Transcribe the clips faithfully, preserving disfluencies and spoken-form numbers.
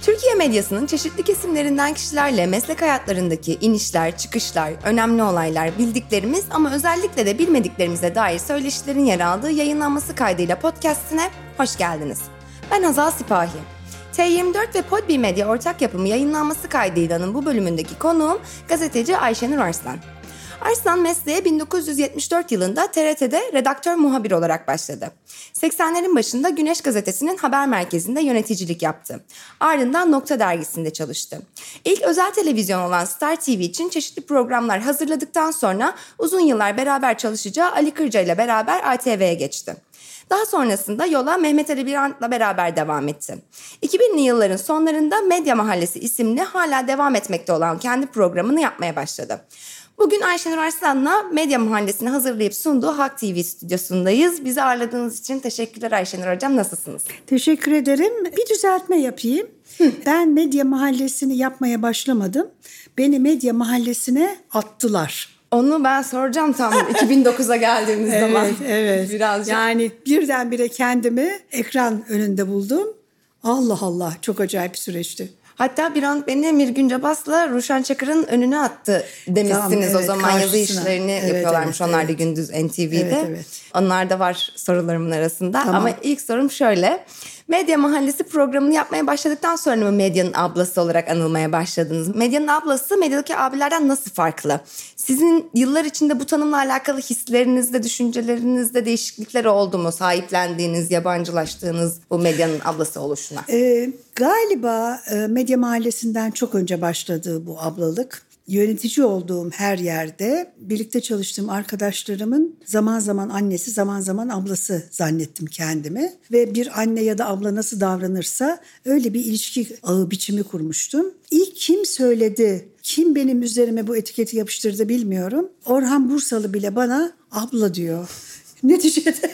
Türkiye medyasının çeşitli kesimlerinden kişilerle meslek hayatlarındaki inişler, çıkışlar, önemli olaylar, bildiklerimiz ama özellikle de bilmediklerimize dair söyleşilerin yer aldığı yayınlanması kaydıyla podcast'ine hoş geldiniz. Ben Hazal Sipahi. T yirmi dört ve Podbi Medya ortak yapımı yayınlanması kaydıylanın bu bölümündeki konuğum gazeteci Ayşenur Arslan. Arslan mesleğe bin dokuz yüz yetmiş dört yılında T R T'de redaktör muhabir olarak başladı. seksenlerin başında Güneş Gazetesi'nin haber merkezinde yöneticilik yaptı. Ardından Nokta Dergisi'nde çalıştı. İlk özel televizyon olan Star T V için çeşitli programlar hazırladıktan sonra uzun yıllar beraber çalışacağı Ali Kırca ile beraber A T V'ye geçti. Daha sonrasında yola Mehmet Ali Birant'la beraber devam etti. iki binli yılların sonlarında Medya Mahallesi isimli hala devam etmekte olan kendi programını yapmaya başladı. Bugün Ayşenur Arslan'la Medya Mahallesi'ni hazırlayıp sunduğu Halk T V stüdyosundayız. Bizi ağırladığınız için teşekkürler Ayşenur Hocam. Nasılsınız? Teşekkür ederim. Bir düzeltme yapayım. Hı. Ben Medya Mahallesi'ni yapmaya başlamadım. Beni Medya Mahallesi'ne attılar. Onu ben soracağım tam iki bin dokuza geldiğimiz evet, zaman. Evet, Birazcık. Yani birdenbire kendimi ekran önünde buldum. Allah Allah, çok acayip bir süreçti. Hatta bir an beni Emir Güncebas'la Ruşen Çakır'ın önüne attı demişsiniz. Tamam, evet, o zaman yazı işlerini evet, yapıyorlarmış. Evet, onlar da evet. Gündüz N T V'de. Evet, evet. Onlar da var sorularımın arasında. Tamam. Ama ilk sorum şöyle. Medya Mahallesi programını yapmaya başladıktan sonra mı medyanın ablası olarak anılmaya başladınız? Medyanın ablası medyadaki abilerden nasıl farklı? Sizin yıllar içinde bu tanımla alakalı hislerinizde, düşüncelerinizde değişiklikler oldu mu? Sahiplendiğiniz, yabancılaştığınız bu medyanın ablası oluşuna. Ee, galiba e, Medya Mahallesi'nden çok önce başladı bu ablalık. Yönetici olduğum her yerde birlikte çalıştığım arkadaşlarımın zaman zaman annesi, zaman zaman ablası zannettim kendimi. Ve bir anne ya da abla nasıl davranırsa öyle bir ilişki ağı biçimi kurmuştum. İlk kim söyledi, kim benim üzerime bu etiketi yapıştırdı bilmiyorum. Orhan Bursalı bile bana abla diyor. Neticede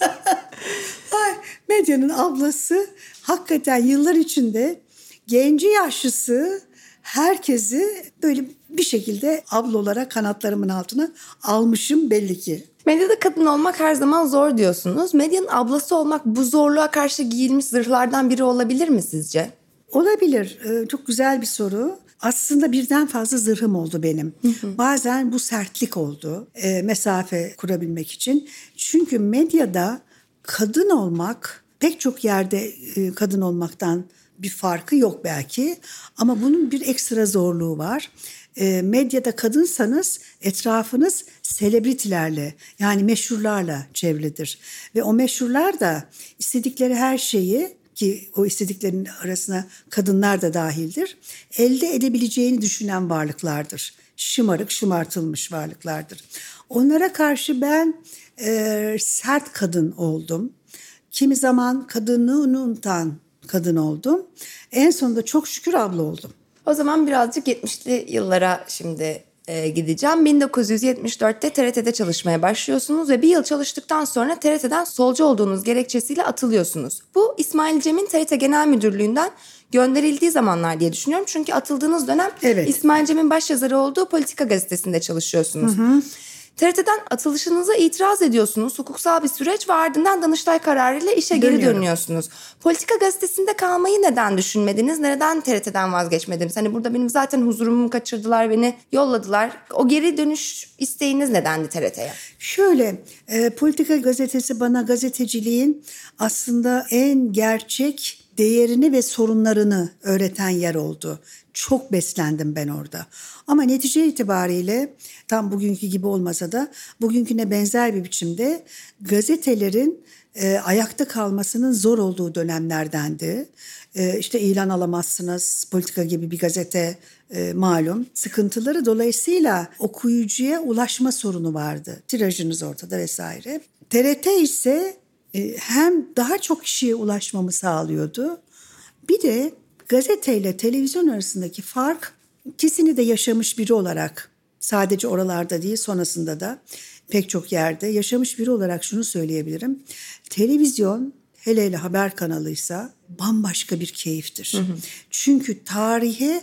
Ay, medyanın ablası hakikaten yıllar içinde genci yaşlısı herkesi böyle bir şekilde abla olarak kanatlarımın altına almışım belli ki. Medyada kadın olmak her zaman zor diyorsunuz. Medyanın ablası olmak bu zorluğa karşı giyilmiş zırhlardan biri olabilir mi sizce? Olabilir. Ee, çok güzel bir soru. Aslında birden fazla zırhım oldu benim. Hı hı. Bazen bu sertlik oldu. E, mesafe kurabilmek için. Çünkü medyada kadın olmak pek çok yerde e, kadın olmaktan bir farkı yok belki ama bunun bir ekstra zorluğu var. E, medyada kadınsanız etrafınız selebritilerle yani meşhurlarla çevrilidir. Ve o meşhurlar da istedikleri her şeyi ki o istediklerinin arasına kadınlar da dahildir, elde edebileceğini düşünen varlıklardır. Şımarık, şımartılmış varlıklardır. Onlara karşı ben e, sert kadın oldum. Kimi zaman kadınlığını unutan kadın oldum. En sonunda çok şükür abla oldum. O zaman birazcık yetmişli yıllara şimdi e, gideceğim. bin dokuz yüz yetmiş dörtte T R T'de çalışmaya başlıyorsunuz ve bir yıl çalıştıktan sonra T R T'den solcu olduğunuz gerekçesiyle atılıyorsunuz. Bu İsmail Cem'in T R T Genel Müdürlüğü'nden gönderildiği zamanlar diye düşünüyorum. Çünkü atıldığınız dönem evet. İsmail Cem'in başyazarı olduğu Politika Gazetesi'nde çalışıyorsunuz. Hı hı. T R T'den atılışınıza itiraz ediyorsunuz. Hukuksal bir süreç ve ardından Danıştay kararıyla işe geri dönüyorsunuz. Politika Gazetesi'nde kalmayı neden düşünmediniz? Neden T R T'den vazgeçmediniz? Hani burada benim zaten huzurumu kaçırdılar, beni yolladılar. O geri dönüş isteğiniz nedendi T R T'ye? Şöyle, e, Politika Gazetesi bana gazeteciliğin aslında en gerçek değerini ve sorunlarını öğreten yer oldu. Çok beslendim ben orada. Ama netice itibariyle tam bugünkü gibi olmasa da bugünküne benzer bir biçimde gazetelerin e, ayakta kalmasının zor olduğu dönemlerdendi. E, işte ilan alamazsınız, Politika gibi bir gazete e, malum. Sıkıntıları dolayısıyla okuyucuya ulaşma sorunu vardı. Tirajınız ortada vesaire. T R T ise hem daha çok kişiye ulaşmamı sağlıyordu. Bir de gazeteyle televizyon arasındaki fark, ikisini de yaşamış biri olarak sadece oralarda değil sonrasında da pek çok yerde yaşamış biri olarak şunu söyleyebilirim. Televizyon hele hele haber kanalıysa bambaşka bir keyiftir. Hı hı. Çünkü tarihe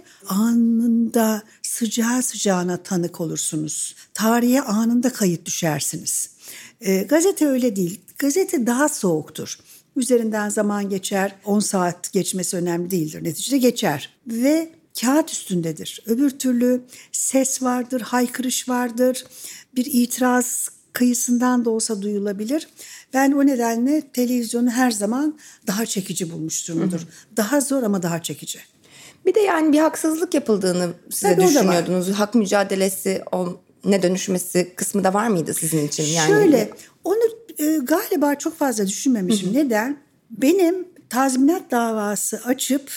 anında sıcağı sıcağına tanık olursunuz. Tarihe anında kayıt düşersiniz. E, gazete öyle değil. Gazete daha soğuktur. Üzerinden zaman geçer, on saat geçmesi önemli değildir. Neticede geçer ve kağıt üstündedir. Öbür türlü ses vardır, haykırış vardır, bir itiraz kıyısından da olsa duyulabilir. Ben o nedenle televizyonu her zaman daha çekici bulmuşturumdur. Hı hı. Daha zor ama daha çekici. Bir de yani bir haksızlık yapıldığını size Tabii düşünüyordunuz. Hak mücadelesi, o ne dönüşmesi kısmı da var mıydı sizin için? Yani Şöyle, onu e, galiba çok fazla düşünmemişim. Hı hı. Neden? Benim tazminat davası açıp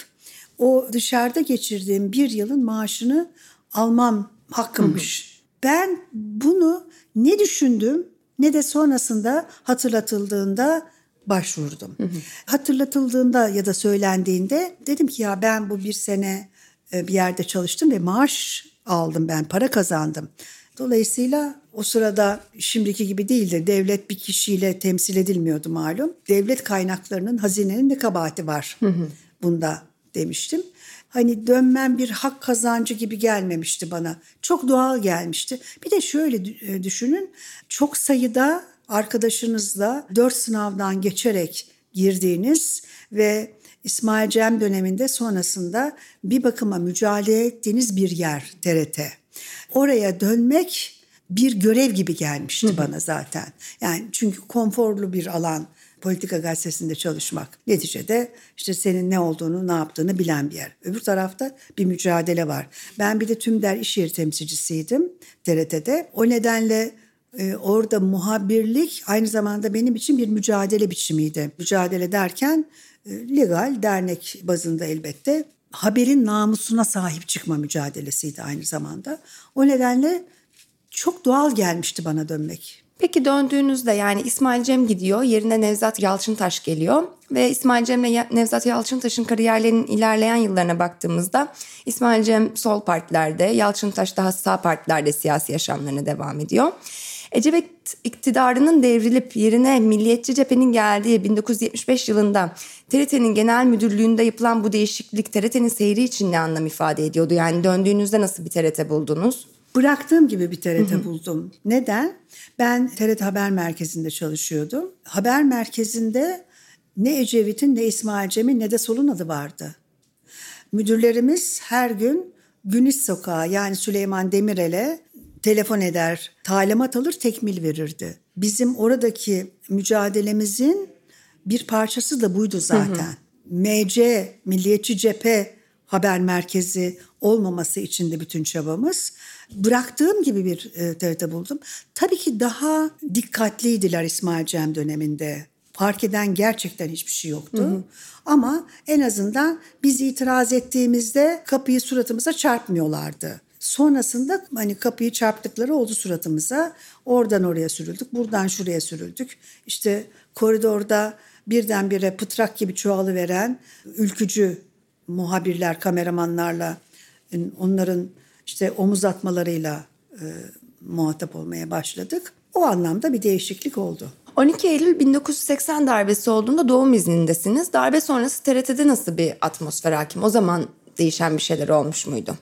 o dışarıda geçirdiğim bir yılın maaşını almam hakkımmış. Hı hı. Ben bunu ne düşündüm ne de sonrasında hatırlatıldığında başvurdum. Hı hı. Hatırlatıldığında ya da söylendiğinde dedim ki ya ben bu bir sene bir yerde çalıştım ve maaş aldım, ben para kazandım. Dolayısıyla o sırada şimdiki gibi değildi. Devlet bir kişiyle temsil edilmiyordu malum. Devlet kaynaklarının, hazinenin de kabahati var hı hı. bunda demiştim. Hani dönmem bir hak kazancı gibi gelmemişti bana. Çok doğal gelmişti. Bir de şöyle düşünün, çok sayıda arkadaşınızla dört sınavdan geçerek girdiğiniz ve İsmail Cem döneminde sonrasında bir bakıma mücadele ettiğiniz bir yer T R T. Oraya dönmek bir görev gibi gelmişti Hı-hı. bana zaten. Yani çünkü konforlu bir alan Politika Gazetesi'nde çalışmak. Neticede işte senin ne olduğunu, ne yaptığını bilen bir yer. Öbür tarafta bir mücadele var. Ben bir de Tümder İş Yeri temsilcisiydim T R T'de. O nedenle e, orada muhabirlik aynı zamanda benim için bir mücadele biçimiydi. Mücadele derken e, legal, dernek bazında elbette. Haberin namusuna sahip çıkma mücadelesiydi aynı zamanda. O nedenle çok doğal gelmişti bana dönmek. Peki döndüğünüzde yani İsmail Cem gidiyor, yerine Nevzat Yalçıntaş geliyor ve İsmail Cem'le Nevzat Yalçıntaş'ın kariyerlerinin ilerleyen yıllarına baktığımızda İsmail Cem sol partilerde, Yalçıntaş daha sağ partilerde siyasi yaşamlarına devam ediyor. Ecevit iktidarının devrilip yerine Milliyetçi Cephe'nin geldiği bin dokuz yüz yetmiş beş yılında T R T'nin genel müdürlüğünde yapılan bu değişiklik T R T'nin seyri için ne anlam ifade ediyordu? Yani döndüğünüzde nasıl bir T R T buldunuz? Bıraktığım gibi bir T R T hı hı. buldum. Neden? Ben T R T Haber Merkezi'nde çalışıyordum. Haber Merkezi'nde ne Ecevit'in ne İsmail Cem'in ne de Sol'un adı vardı. Müdürlerimiz her gün Güniş Sokağı yani Süleyman Demirel'e telefon eder, talimat alır, tekmil verirdi. Bizim oradaki mücadelemizin bir parçası da buydu zaten. Hı hı. M C, Milliyetçi Cephe Haber Merkezi olmaması için de bütün çabamız. Bıraktığım gibi bir e, T R T buldum. Tabii ki daha dikkatliydiler İsmail Cem döneminde. Fark eden gerçekten hiçbir şey yoktu. Hı hı. Ama en azından biz itiraz ettiğimizde kapıyı suratımıza çarpmıyorlardı. Sonrasında hani kapıyı çarptıkları oldu suratımıza. Oradan oraya sürüldük, buradan şuraya sürüldük. İşte koridorda birdenbire pıtrak gibi çoğalıveren ülkücü muhabirler, kameramanlarla onların işte omuz atmalarıyla e, muhatap olmaya başladık. O anlamda bir değişiklik oldu. on iki Eylül bin dokuz yüz seksen darbesi olduğunda doğum iznindesiniz. Darbe sonrası T R T'de nasıl bir atmosfer hakim? O zaman değişen bir şeyler olmuş muydu?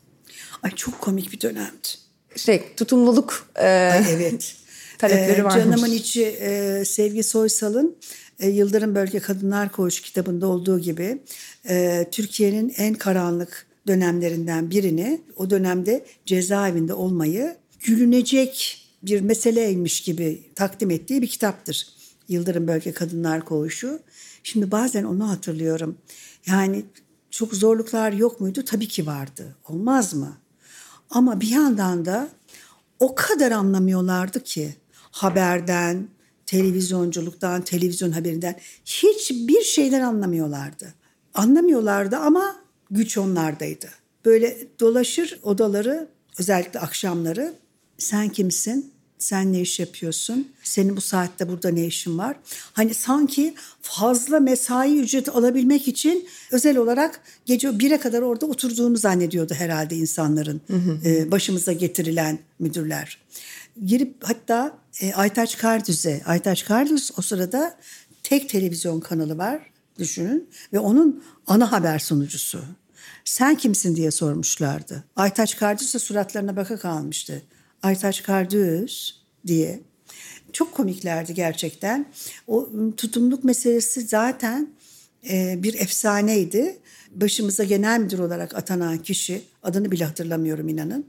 Ay çok komik bir dönemdi. Şey tutumluluk e, Ay, evet. talepleri ee, varmış. Canımın içi e, Sevgi Soysal'ın e, Yıldırım Bölge Kadınlar Koğuşu kitabında olduğu gibi e, Türkiye'nin en karanlık dönemlerinden birini, o dönemde cezaevinde olmayı gülünecek bir meseleymiş gibi takdim ettiği bir kitaptır. Yıldırım Bölge Kadınlar Koğuşu. Şimdi bazen onu hatırlıyorum. Yani çok zorluklar yok muydu? Tabii ki vardı. Olmaz mı? Ama bir yandan da o kadar anlamıyorlardı ki haberden, televizyonculuktan, televizyon haberinden hiçbir şeyler anlamıyorlardı. Anlamıyorlardı ama güç onlardaydı. Böyle dolaşır odaları, özellikle akşamları. Sen kimsin? Sen ne iş yapıyorsun? Senin bu saatte burada ne işin var? Hani sanki fazla mesai ücreti alabilmek için özel olarak gece bire kadar orada oturduğunu zannediyordu herhalde insanların. Hı hı. E, başımıza getirilen müdürler. Girip hatta e, Aytaç Kardüz'e, Aytaç Kardüz o sırada tek televizyon kanalı var düşünün ve onun ana haber sunucusu. Sen kimsin diye sormuşlardı. Aytaç Kardüz de suratlarına baka kalmıştı. Aytaç Kardüz diye. çok komiklerdi gerçekten. O tutumluluk meselesi zaten e, bir efsaneydi. Başımıza genel müdür olarak atanan kişi, adını bile hatırlamıyorum inanın.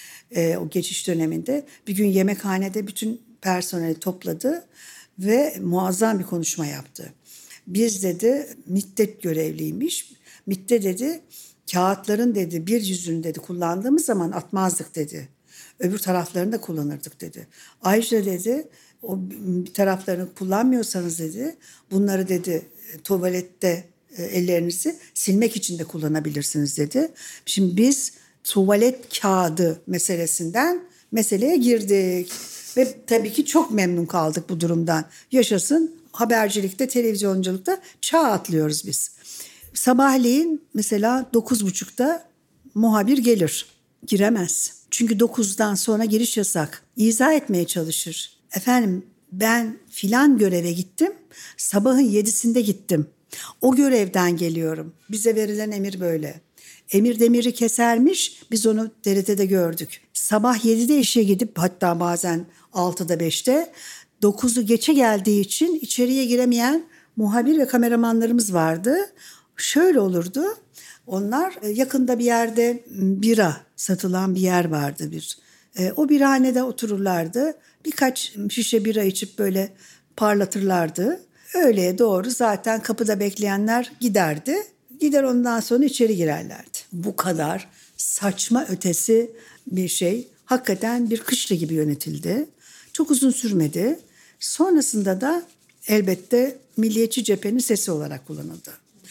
E, o geçiş döneminde bir gün yemekhanede bütün personeli topladı ve muazzam bir konuşma yaptı. Biz dedi MİT'te görevliymiş. MİT'te dedi kağıtların dedi bir yüzünü dedi kullandığımız zaman atmazdık dedi. Öbür taraflarını da kullanırdık dedi. Ayrıca dedi o bir taraflarını kullanmıyorsanız dedi bunları dedi tuvalette ellerinizi silmek için de kullanabilirsiniz dedi. Şimdi biz tuvalet kağıdı meselesinden meseleye girdik. Ve tabii ki çok memnun kaldık bu durumdan. Yaşasın habercilikte, televizyonculukta çağ atlıyoruz biz. Sabahleyin mesela dokuz buçukta muhabir gelir. Giremez. Çünkü dokuzdan sonra giriş yasak. İzah etmeye çalışır. Efendim ben filan göreve gittim. Sabahın yedisinde gittim. O görevden geliyorum. Bize verilen emir böyle. Emir demiri kesermiş. Biz onu T R T'de gördük. Sabah yedide işe gidip hatta bazen altıda beşte dokuzu geçe geldiği için içeriye giremeyen muhabir ve kameramanlarımız vardı. Şöyle olurdu. Onlar yakında bir yerde bira satılan bir yer vardı bir. O birhanede otururlardı. Birkaç şişe bira içip böyle parlatırlardı. Öğleye doğru zaten kapıda bekleyenler giderdi. Gider ondan sonra içeri girerlerdi. Bu kadar saçma ötesi bir şey. Hakikaten bir kışla gibi yönetildi. Çok uzun sürmedi. Sonrasında da elbette Milliyetçi Cephe'nin sesi olarak kullanıldı.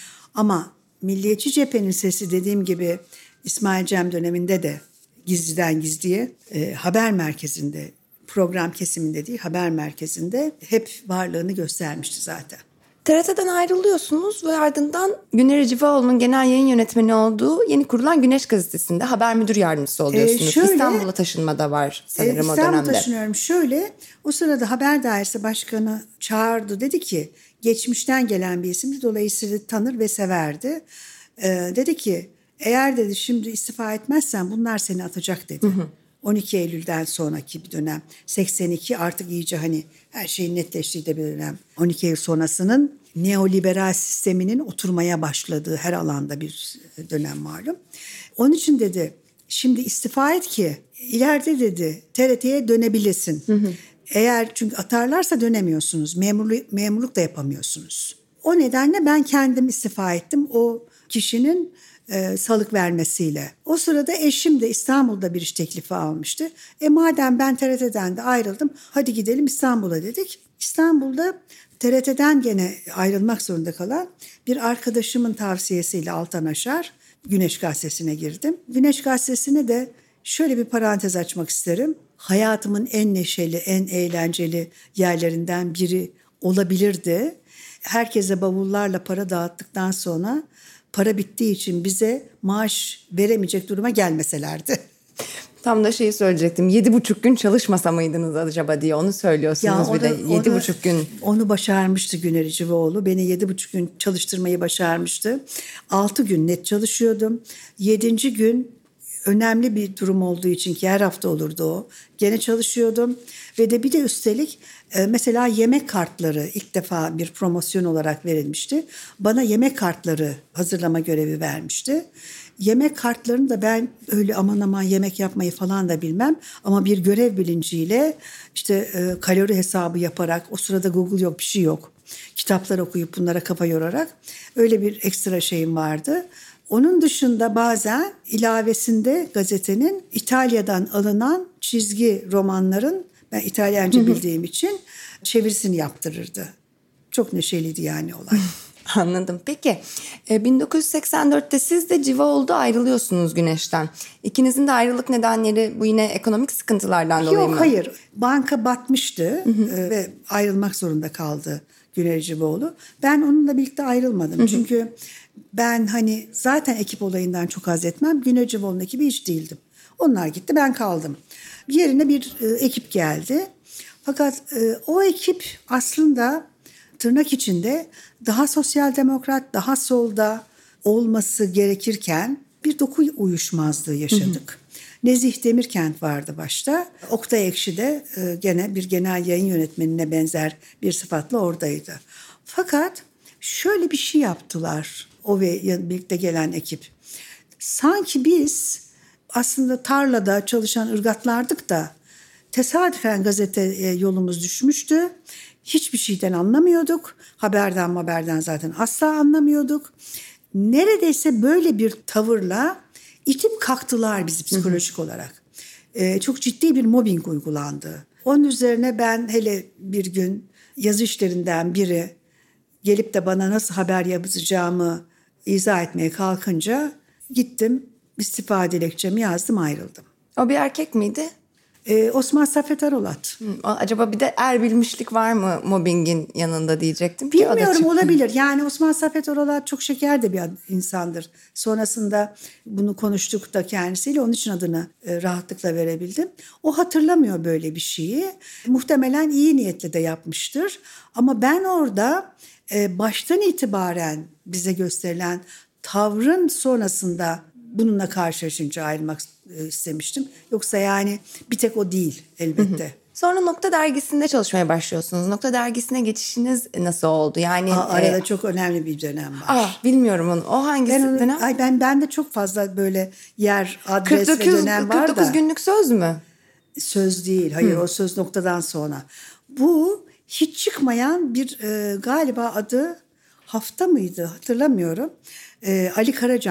Ama Milliyetçi Cephe'nin sesi dediğim gibi İsmail Cem döneminde de gizliden gizliye e, haber merkezinde, program kesiminde değil haber merkezinde hep varlığını göstermişti zaten. T R T'den ayrılıyorsunuz ve ardından Güner Civaoğlu'nun genel yayın yönetmeni olduğu yeni kurulan Güneş Gazetesi'nde haber müdür yardımcısı oluyorsunuz. Ee, şöyle, İstanbul'a taşınma da var sanırım e, o dönemde. İstanbul'a taşınıyorum. Şöyle o sırada haber dairesi başkanı çağırdı. Dedi ki geçmişten gelen bir isimdi. Dolayısıyla tanır ve severdi. Ee, dedi ki eğer dedi şimdi istifa etmezsen bunlar seni atacak dedi. Hı hı. on iki Eylül'den sonraki bir dönem. seksen iki artık iyice hani her şeyin netleştiği de bir dönem. on iki Eylül sonrasının neoliberal sisteminin oturmaya başladığı her alanda bir dönem malum. Onun için dedi şimdi istifa et ki ileride dedi T R T'ye dönebilesin. Hı hı. Eğer çünkü atarlarsa dönemiyorsunuz. Memurluk, memurluk da yapamıyorsunuz. O nedenle ben kendim istifa ettim. O kişinin E, salık vermesiyle. O sırada eşim de İstanbul'da bir iş teklifi almıştı. E madem ben T R T'den de ayrıldım hadi gidelim İstanbul'a dedik. İstanbul'da T R T'den gene ayrılmak zorunda kalan bir arkadaşımın tavsiyesiyle Altan Aşar Güneş Gazetesi'ne girdim. Güneş Gazetesi'ne de şöyle bir parantez açmak isterim. Hayatımın en neşeli, en eğlenceli yerlerinden biri olabilirdi. Herkese bavullarla para dağıttıktan sonra para bittiği için bize maaş veremeyecek duruma gelmeselerdi. Tam da şeyi söyleyecektim. Yedi buçuk gün çalışmasa mıydınız acaba diye onu söylüyorsunuz bir de. Yedi buçuk gün. Onu başarmıştı Güner Civaoğlu. Beni yedi buçuk gün çalıştırmayı başarmıştı. Altı gün net çalışıyordum. Yedinci gün önemli bir durum olduğu için ki her hafta olurdu o. Gene çalışıyordum. Ve de bir de üstelik mesela yemek kartları ilk defa bir promosyon olarak verilmişti. Bana yemek kartları hazırlama görevi vermişti. Yemek kartlarını da ben öyle aman aman yemek yapmayı falan da bilmem. Ama bir görev bilinciyle işte e, kalori hesabı yaparak o sırada Google yok bir şey yok. Kitaplar okuyup bunlara kafa yorarak öyle bir ekstra şeyim vardı. Onun dışında bazen ilavesinde gazetenin İtalya'dan alınan çizgi romanların ben İtalyanca bildiğim için çevirisini yaptırırdı. Çok neşeliydi yani olay. Anladım. Peki bin dokuz yüz seksen dörtte siz de Civaoğlu'da ayrılıyorsunuz Güneş'ten. İkinizin de ayrılık nedenleri bu yine ekonomik sıkıntılardan dolayı mı? Yok hayır. Banka batmıştı ve ayrılmak zorunda kaldı Güner Civaoğlu. Ben onunla birlikte ayrılmadım. Hı hı. Çünkü ben hani zaten ekip olayından çok haz etmem. Güner Civaoğlu'nun ekibi hiç değildim. Onlar gitti ben kaldım. Yerine bir e, ekip geldi. Fakat e, o ekip aslında tırnak içinde daha sosyal demokrat, daha solda olması gerekirken bir doku uyuşmazlığı yaşadık. Hı hı. Nezih Demirkent vardı başta. Oktay Ekşi de e, gene bir genel yayın yönetmenine benzer bir sıfatla oradaydı. Fakat şöyle bir şey yaptılar o ve birlikte gelen ekip. Sanki biz aslında tarlada çalışan ırgatlardık da tesadüfen gazeteye yolumuz düşmüştü. Hiçbir şeyden anlamıyorduk. Haberden haberden zaten asla anlamıyorduk. Neredeyse böyle bir tavırla itip kalktılar bizi psikolojik olarak. Ee, çok ciddi bir mobbing uygulandı. Onun üzerine ben hele bir gün yazı işlerinden biri gelip de bana nasıl haber yazacağımı izah etmeye kalkınca gittim, istifa dilekçemi yazdım, ayrıldım. O bir erkek miydi? Ee, Osman Saffet Arolat. Hı, acaba bir de er bilmişlik var mı mobbingin yanında diyecektim. Ki Bilmiyorum, olabilir. Yani Osman Saffet Arolat çok şeker de bir insandır. Sonrasında bunu konuştuk da kendisiyle, onun için adını e, rahatlıkla verebildim. O hatırlamıyor böyle bir şeyi. Muhtemelen iyi niyetle de yapmıştır. Ama ben orada e, baştan itibaren bize gösterilen tavrın sonrasında bununla karşılaşınca ayrılmak istemiştim. Yoksa yani bir tek o değil elbette. Hı hı. Sonra Nokta Dergisi'nde çalışmaya başlıyorsunuz. Nokta Dergisi'ne geçişiniz nasıl oldu? Yani Aa, arada e, çok önemli bir dönem var. Aa, bilmiyorum onu. O hangisi ben onu, dönem? Ay ben ben de çok fazla böyle yer, adres kırk dokuz, ve dönem var da. kırk dokuz günlük söz mü? Söz değil. Hayır, Hı. o söz Noktadan sonra. Bu hiç çıkmayan bir e, galiba adı Hafta mıydı hatırlamıyorum. E, Ali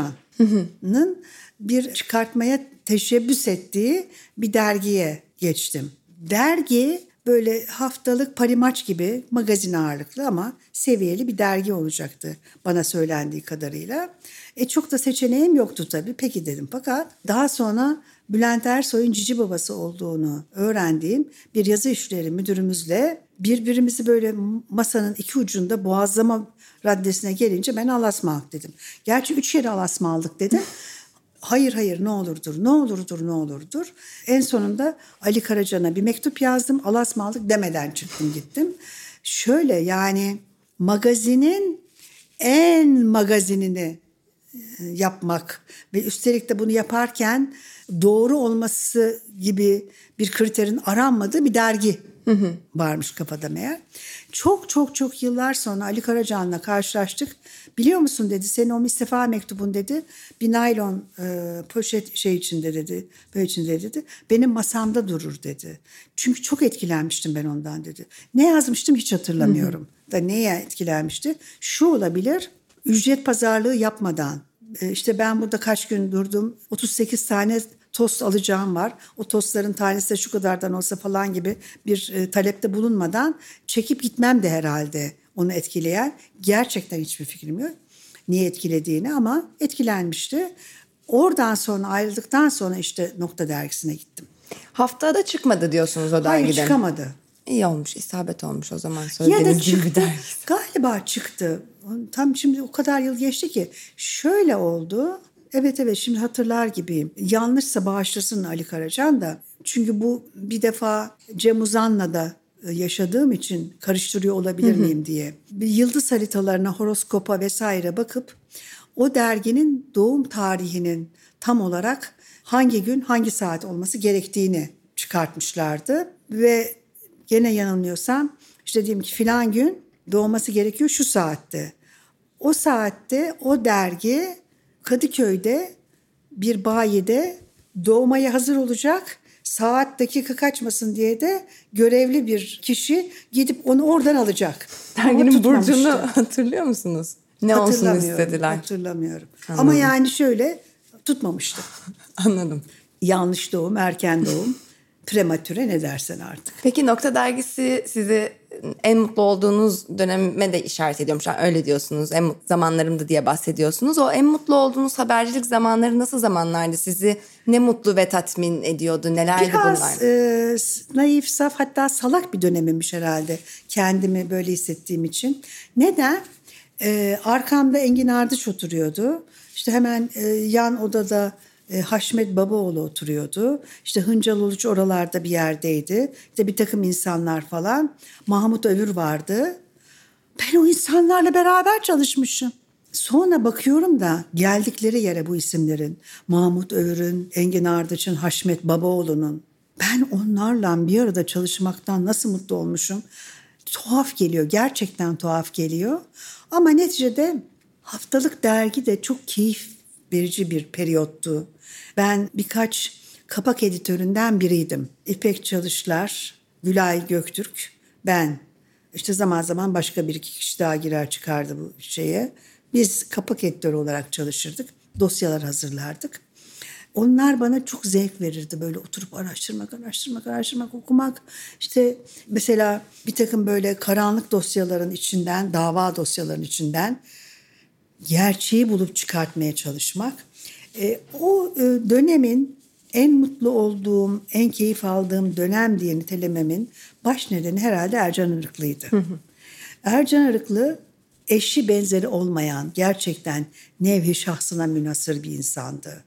Karacan'ın bir çıkartmaya teşebbüs ettiği bir dergiye geçtim. Dergi böyle haftalık Parimaç gibi magazin ağırlıklı ama seviyeli bir dergi olacaktı bana söylendiği kadarıyla. E çok da seçeneğim yoktu tabii. Peki dedim, fakat daha sonra Bülent Ersoy'un cici babası olduğunu öğrendiğim bir yazı işleri müdürümüzle birbirimizi böyle masanın iki ucunda boğazlama raddesine gelince ben alasmalık dedim. Gerçi üç yere alasmalık dedim. Hayır hayır ne olurdur, ne olurdur, ne olurdur. En sonunda Ali Karacan'a bir mektup yazdım. Alasmalık demeden çıktım gittim. Şöyle yani magazinin en magazinini yapmak ve üstelik de bunu yaparken doğru olması gibi bir kriterin aranmadığı bir dergi hı hı. varmış kafada meğer. Çok çok çok yıllar sonra Ali Karacan'la karşılaştık. Biliyor musun dedi, senin o istifa mektubun dedi bir naylon e, poşet şey içinde dedi, böyle içinde dedi. Benim masamda durur dedi. Çünkü çok etkilenmiştim ben ondan dedi. Ne yazmıştım hiç hatırlamıyorum. Hı hı. Da neye etkilenmişti? Şu olabilir, ücret pazarlığı yapmadan. E, işte ben burada kaç gün durdum, otuz sekiz tane tost alacağım var. O tostların tanesi de şu kadardan olsa falan gibi bir e, talepte bulunmadan çekip gitmem de herhalde onu etkileyen. Gerçekten hiçbir fikrim yok niye etkilediğini, ama etkilenmişti. Oradan sonra, ayrıldıktan sonra işte Nokta Dergisi'ne gittim. Haftada çıkmadı diyorsunuz o dergiden. Hayır, çıkamadı. İyi olmuş, isabet olmuş o zaman söylediğiniz ya da çıktı, gibi bir dergi. Galiba çıktı. Tam şimdi o kadar yıl geçti ki. Şöyle oldu. Evet evet şimdi hatırlar gibiyim. Yanlışsa bağışlasın Ali Karacan da. Çünkü bu bir defa Cem Uzan'la da yaşadığım için karıştırıyor olabilir miyim hı hı. diye. Bir yıldız haritalarına, horoskopa vesaire bakıp o derginin doğum tarihinin tam olarak hangi gün hangi saat olması gerektiğini çıkartmışlardı. Ve gene yanılmıyorsam işte diyeyim ki filan gün doğması gerekiyor şu saatte. O saatte o dergi Kadıköy'de bir bayide doğmaya hazır olacak. Saat dakika kaçmasın diye de görevli bir kişi gidip onu oradan alacak. Derginin burcunu hatırlıyor musunuz? Ne olsun istediler? Hatırlamıyorum. Anladım. Ama yani şöyle tutmamıştı. Anladım. Yanlış doğum, erken doğum, prematüre, ne dersen artık. Peki Nokta Dergisi sizi en mutlu olduğunuz döneme de işaret ediyorum. Şu an öyle diyorsunuz. En mutlu zamanlarımdı diye bahsediyorsunuz. O en mutlu olduğunuz habercilik zamanları nasıl zamanlardı? Sizi ne mutlu ve tatmin ediyordu? Nelerdi Biraz, bunlar? Biraz e, naif, saf, hatta salak bir dönemimmiş herhalde. Kendimi böyle hissettiğim için. Neden? E, arkamda Engin Ardıç oturuyordu. İşte hemen e, yan odada E, Haşmet Babaoğlu oturuyordu. İşte Hıncal Uluç oralarda bir yerdeydi. İşte bir takım insanlar falan. Mahmut Övür vardı. Ben o insanlarla beraber çalışmışım. Sonra bakıyorum da geldikleri yere bu isimlerin, Mahmut Övür'ün, Engin Ardıç'ın, Haşmet Babaoğlu'nun, ben onlarla bir arada çalışmaktan nasıl mutlu olmuşum. Tuhaf geliyor, gerçekten tuhaf geliyor. Ama neticede haftalık dergi de çok keyif verici bir periyottu. Ben birkaç kapak editöründen biriydim. İpek Çalışlar, Gülay Göktürk, ben. İşte zaman zaman başka bir iki kişi daha girer çıkardı bu şeye. Biz kapak editörü olarak çalışırdık. Dosyalar hazırlardık. Onlar bana çok zevk verirdi, böyle oturup araştırmak, araştırmak, araştırmak, okumak. İşte mesela bir takım böyle karanlık dosyaların içinden, dava dosyaların içinden gerçeği bulup çıkartmaya çalışmak. E, o e, dönemin en mutlu olduğum, en keyif aldığım dönem diye nitelememin baş nedeni herhalde Ercan Arıklı'ydı. Hı hı. Ercan Arıklı eşi benzeri olmayan, gerçekten nevhi şahsına münhasır bir insandı.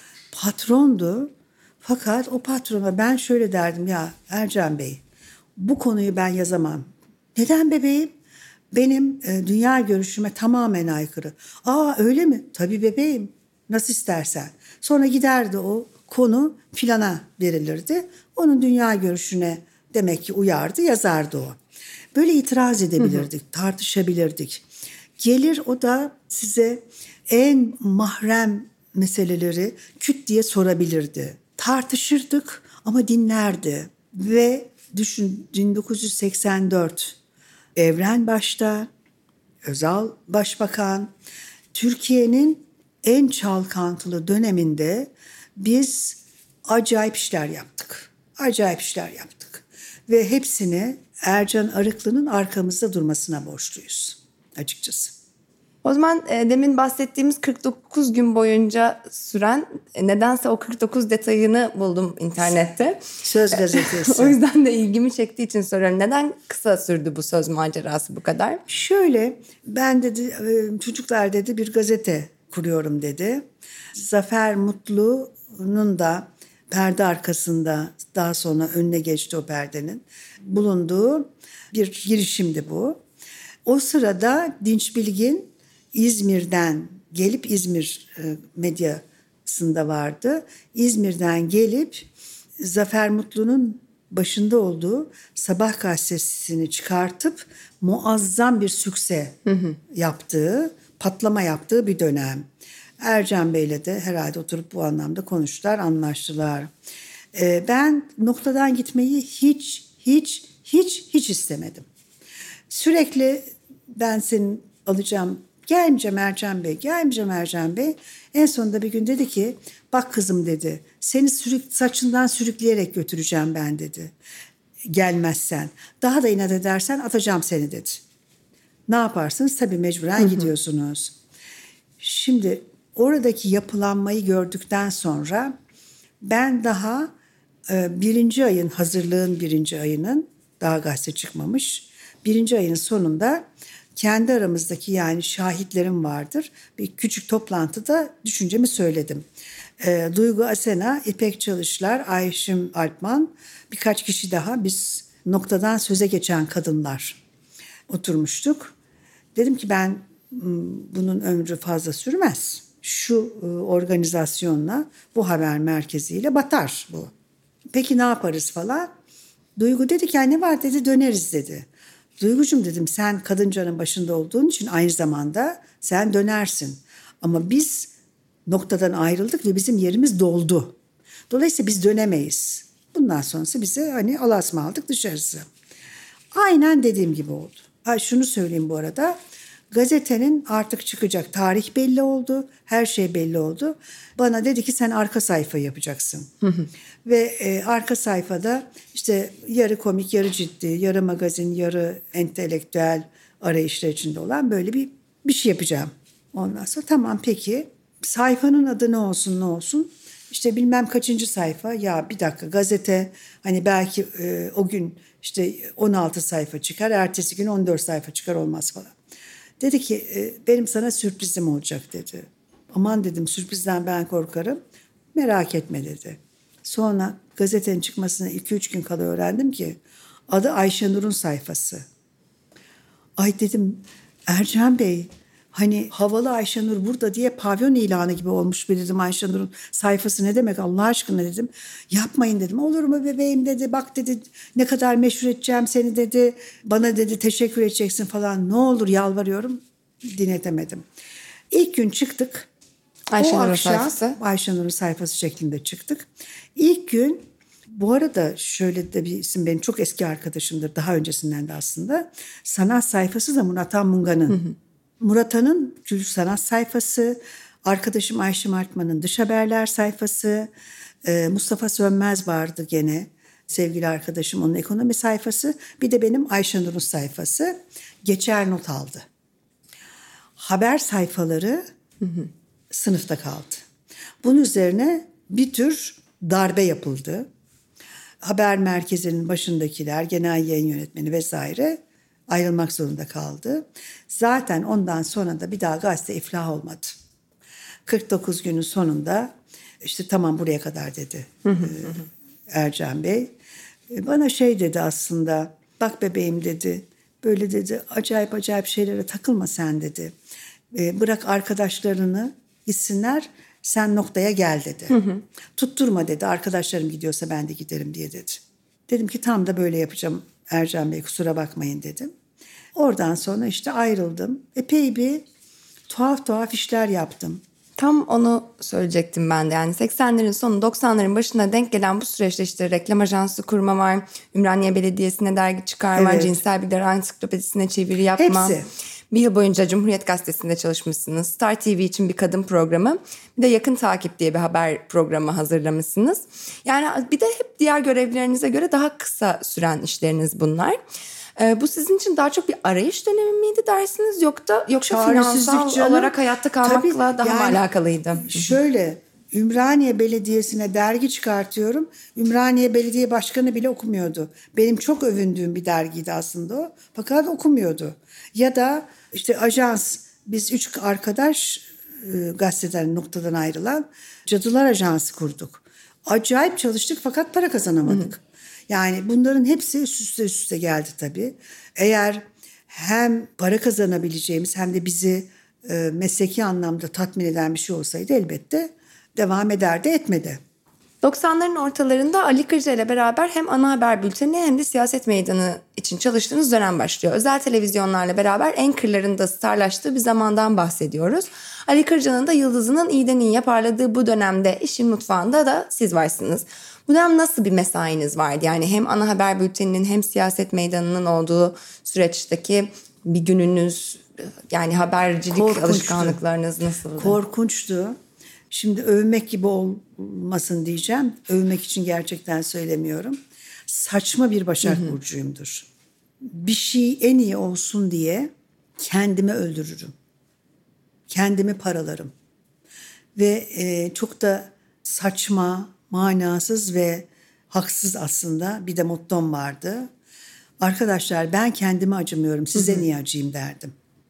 Patrondu, fakat o patrona ben şöyle derdim: ya Ercan Bey, bu konuyu ben yazamam. Neden bebeğim? Benim e, dünya görüşüme tamamen aykırı. Aa öyle mi? Tabii bebeğim, nasıl istersen. Sonra giderdi, o konu filana verilirdi. Onun dünya görüşüne demek ki uyardı, yazardı o. Böyle itiraz edebilirdik, hı hı. tartışabilirdik. Gelir o da size en mahrem meseleleri küt diye sorabilirdi. Tartışırdık ama dinlerdi. Ve düşün, bin dokuz yüz seksen dört, Evren başta, Özal başbakan, Türkiye'nin en çalkantılı döneminde biz acayip işler yaptık. Acayip işler yaptık. Ve hepsini Ercan Arıklı'nın arkamızda durmasına borçluyuz açıkçası. O zaman e, demin bahsettiğimiz kırk dokuz gün boyunca süren, e, nedense o kırk dokuz detayını buldum internette. Söz gazetesi. O yüzden de ilgimi çektiği için soruyorum. Neden kısa sürdü bu söz macerası bu kadar? Şöyle, ben dedi, çocuklar dedi bir gazete kuruyorum dedi. Zafer Mutlu'nun da perde arkasında, daha sonra önüne geçti o perdenin, bulunduğu bir girişimdi bu. O sırada Dinç Bilgin İzmir'den gelip, İzmir medyasında vardı, İzmir'den gelip Zafer Mutlu'nun başında olduğu Sabah gazetesini çıkartıp muazzam bir sükse hı hı. yaptığı, patlama yaptığı bir dönem. Ercan Bey'le de herhalde oturup bu anlamda konuştular, anlaştılar. Ee, ben noktadan gitmeyi hiç, hiç, hiç, hiç istemedim. Sürekli ben seni alacağım, gelmeyeceğim Ercan Bey, gelmeyeceğim Ercan Bey. En sonunda bir gün dedi ki, bak kızım dedi, seni sürük, saçından sürükleyerek götüreceğim ben dedi. Gelmezsen, daha da inat edersen atacağım seni dedi. Ne yaparsınız? Tabii mecburen hı hı. gidiyorsunuz. Şimdi oradaki yapılanmayı gördükten sonra ben daha e, birinci ayın, hazırlığın birinci ayının, daha gazete çıkmamış, birinci ayın sonunda kendi aramızdaki, yani şahitlerim vardır, bir küçük toplantıda düşüncemi söyledim. E, Duygu Asena, İpek Çalışlar, Ayşim Alpman, birkaç kişi daha, biz noktadan söze geçen kadınlar oturmuştuk. Dedim ki ben, bunun ömrü fazla sürmez. Şu organizasyonla, bu haber merkeziyle batar bu. Peki ne yaparız falan. Duygu dedi ki, ne var dedi, döneriz dedi. Duygucuğum dedim, sen kadıncanın başında olduğun için aynı zamanda sen dönersin. Ama biz noktadan ayrıldık ve bizim yerimiz doldu. Dolayısıyla biz dönemeyiz. Bundan sonrası bize hani alasma aldık dışarısı. Aynen dediğim gibi oldu. Ha, şunu söyleyeyim bu arada. Gazetenin artık çıkacak tarih belli oldu. Her şey belli oldu. Bana dedi ki sen arka sayfa yapacaksın. Hı hı. Ve e, arka sayfada işte yarı komik, yarı ciddi, yarı magazin, yarı entelektüel arayışlar içinde olan böyle bir bir şey yapacağım. Ondan sonra tamam peki. Sayfanın adı ne olsun ne olsun? İşte bilmem kaçıncı sayfa. Ya bir dakika, gazete hani belki e, o gün işte on altı sayfa çıkar, ertesi gün on dört sayfa çıkar, olmaz falan. Dedi ki benim sana sürprizim olacak dedi. Aman dedim, sürprizden ben korkarım. Merak etme dedi. Sonra gazetenin çıkmasına iki üç gün kala öğrendim ki adı Ayşenur'un sayfası. Ay dedim, Ercan Bey Hani havalı Ayşenur burada diye pavyon ilanı gibi olmuş bir dedim. Ayşenur'un sayfası ne demek Allah aşkına dedim. Yapmayın dedim. Olur mu bebeğim dedi. Bak dedi ne kadar meşhur edeceğim seni dedi. Bana dedi teşekkür edeceksin falan. Ne olur yalvarıyorum. Dinletemedim. İlk gün çıktık. Ayşenur'un sayfası. Ayşenur'un sayfası şeklinde çıktık. İlk gün bu arada şöyle de bir isim benim çok eski arkadaşımdır. Daha öncesinden de aslında. Sanat sayfası da Murat Han Munga'nın. Hı hı. Murat Han'ın kültür sanat sayfası, arkadaşım Ayşe Martman'ın dış haberler sayfası, Mustafa Sönmez vardı gene sevgili arkadaşım onun ekonomi sayfası, bir de benim Ayşenur'un sayfası. Geçer not aldı. Haber sayfaları hı hı. sınıfta kaldı. Bunun üzerine bir tür darbe yapıldı. Haber merkezinin başındakiler, genel yayın yönetmeni vesaire ayrılmak zorunda kaldı. Zaten ondan sonra da bir daha gazete iflah olmadı. kırk dokuz günün sonunda işte tamam buraya kadar dedi Ercan Bey. Bana şey dedi aslında, bak bebeğim dedi, böyle dedi acayip acayip şeylere takılma sen dedi. Bırak arkadaşlarını gitsinler, sen noktaya gel dedi. Hı hı. Tutturma dedi, arkadaşlarım gidiyorsa ben de giderim diye dedi. Dedim ki tam da böyle yapacağım Ercan Bey, kusura bakmayın dedim. Oradan sonra işte ayrıldım. Epey bir tuhaf tuhaf işler yaptım. Tam onu söyleyecektim ben de. Yani seksenlerin sonu doksanların başına denk gelen bu süreçte işte reklam ajansı kurma var. Ümraniye Belediyesi'ne dergi çıkarma, evet. Cinsel Bilgiler Ansiklopedisi'ne çeviri yapma. Hepsi. Bir yıl boyunca Cumhuriyet Gazetesi'nde çalışmışsınız. Star T V için bir kadın programı. Bir de Yakın Takip diye bir haber programı hazırlamışsınız. Yani bir de hep diğer görevlerinize göre daha kısa süren işleriniz bunlar. Ee, bu sizin için daha çok bir arayış dönemi miydi dersiniz? Yoksa, yoksa finansal canım. olarak hayatta kalmakla Tabii, daha yani, mı alakalıydı? Şöyle, Ümraniye Belediyesi'ne dergi çıkartıyorum. Ümraniye Belediye Başkanı bile okumuyordu. Benim çok övündüğüm bir dergiydi aslında o. Fakat okumuyordu. Ya da işte ajans, biz üç arkadaş e, gazeteden noktadan ayrılan Cadılar Ajansı kurduk. Acayip çalıştık fakat para kazanamadık. Hı. Yani bunların hepsi üst üste üst üste geldi tabii. Eğer hem para kazanabileceğimiz hem de bizi e, mesleki anlamda tatmin eden bir şey olsaydı elbette devam ederdi, etmedi. doksanların ortalarında Ali Kırca ile beraber hem ana haber bülteni hem de siyaset meydanı için çalıştığınız dönem başlıyor. Özel televizyonlarla beraber anchor'ların da starlaştığı bir zamandan bahsediyoruz. Ali Kırca'nın da yıldızının iyiden iyiye parladığı bu dönemde işin mutfağında da siz varsınız. Bu dönem nasıl bir mesainiz vardı? Yani hem ana haber bülteninin hem siyaset meydanının olduğu süreçteki bir gününüz, yani habercilik Korkunçtu. alışkanlıklarınız nasıldı? Korkunçtu. Şimdi övmek gibi olmasın diyeceğim. Övmek için gerçekten söylemiyorum. Saçma bir Başak hı hı. Burcu'yumdur. Bir şey en iyi olsun diye kendimi öldürürüm. Kendimi paralarım. Ve e, çok da saçma, manasız ve haksız aslında bir de mottom vardı. Arkadaşlar ben kendime acımıyorum, size hı hı. niye acıyım derdim.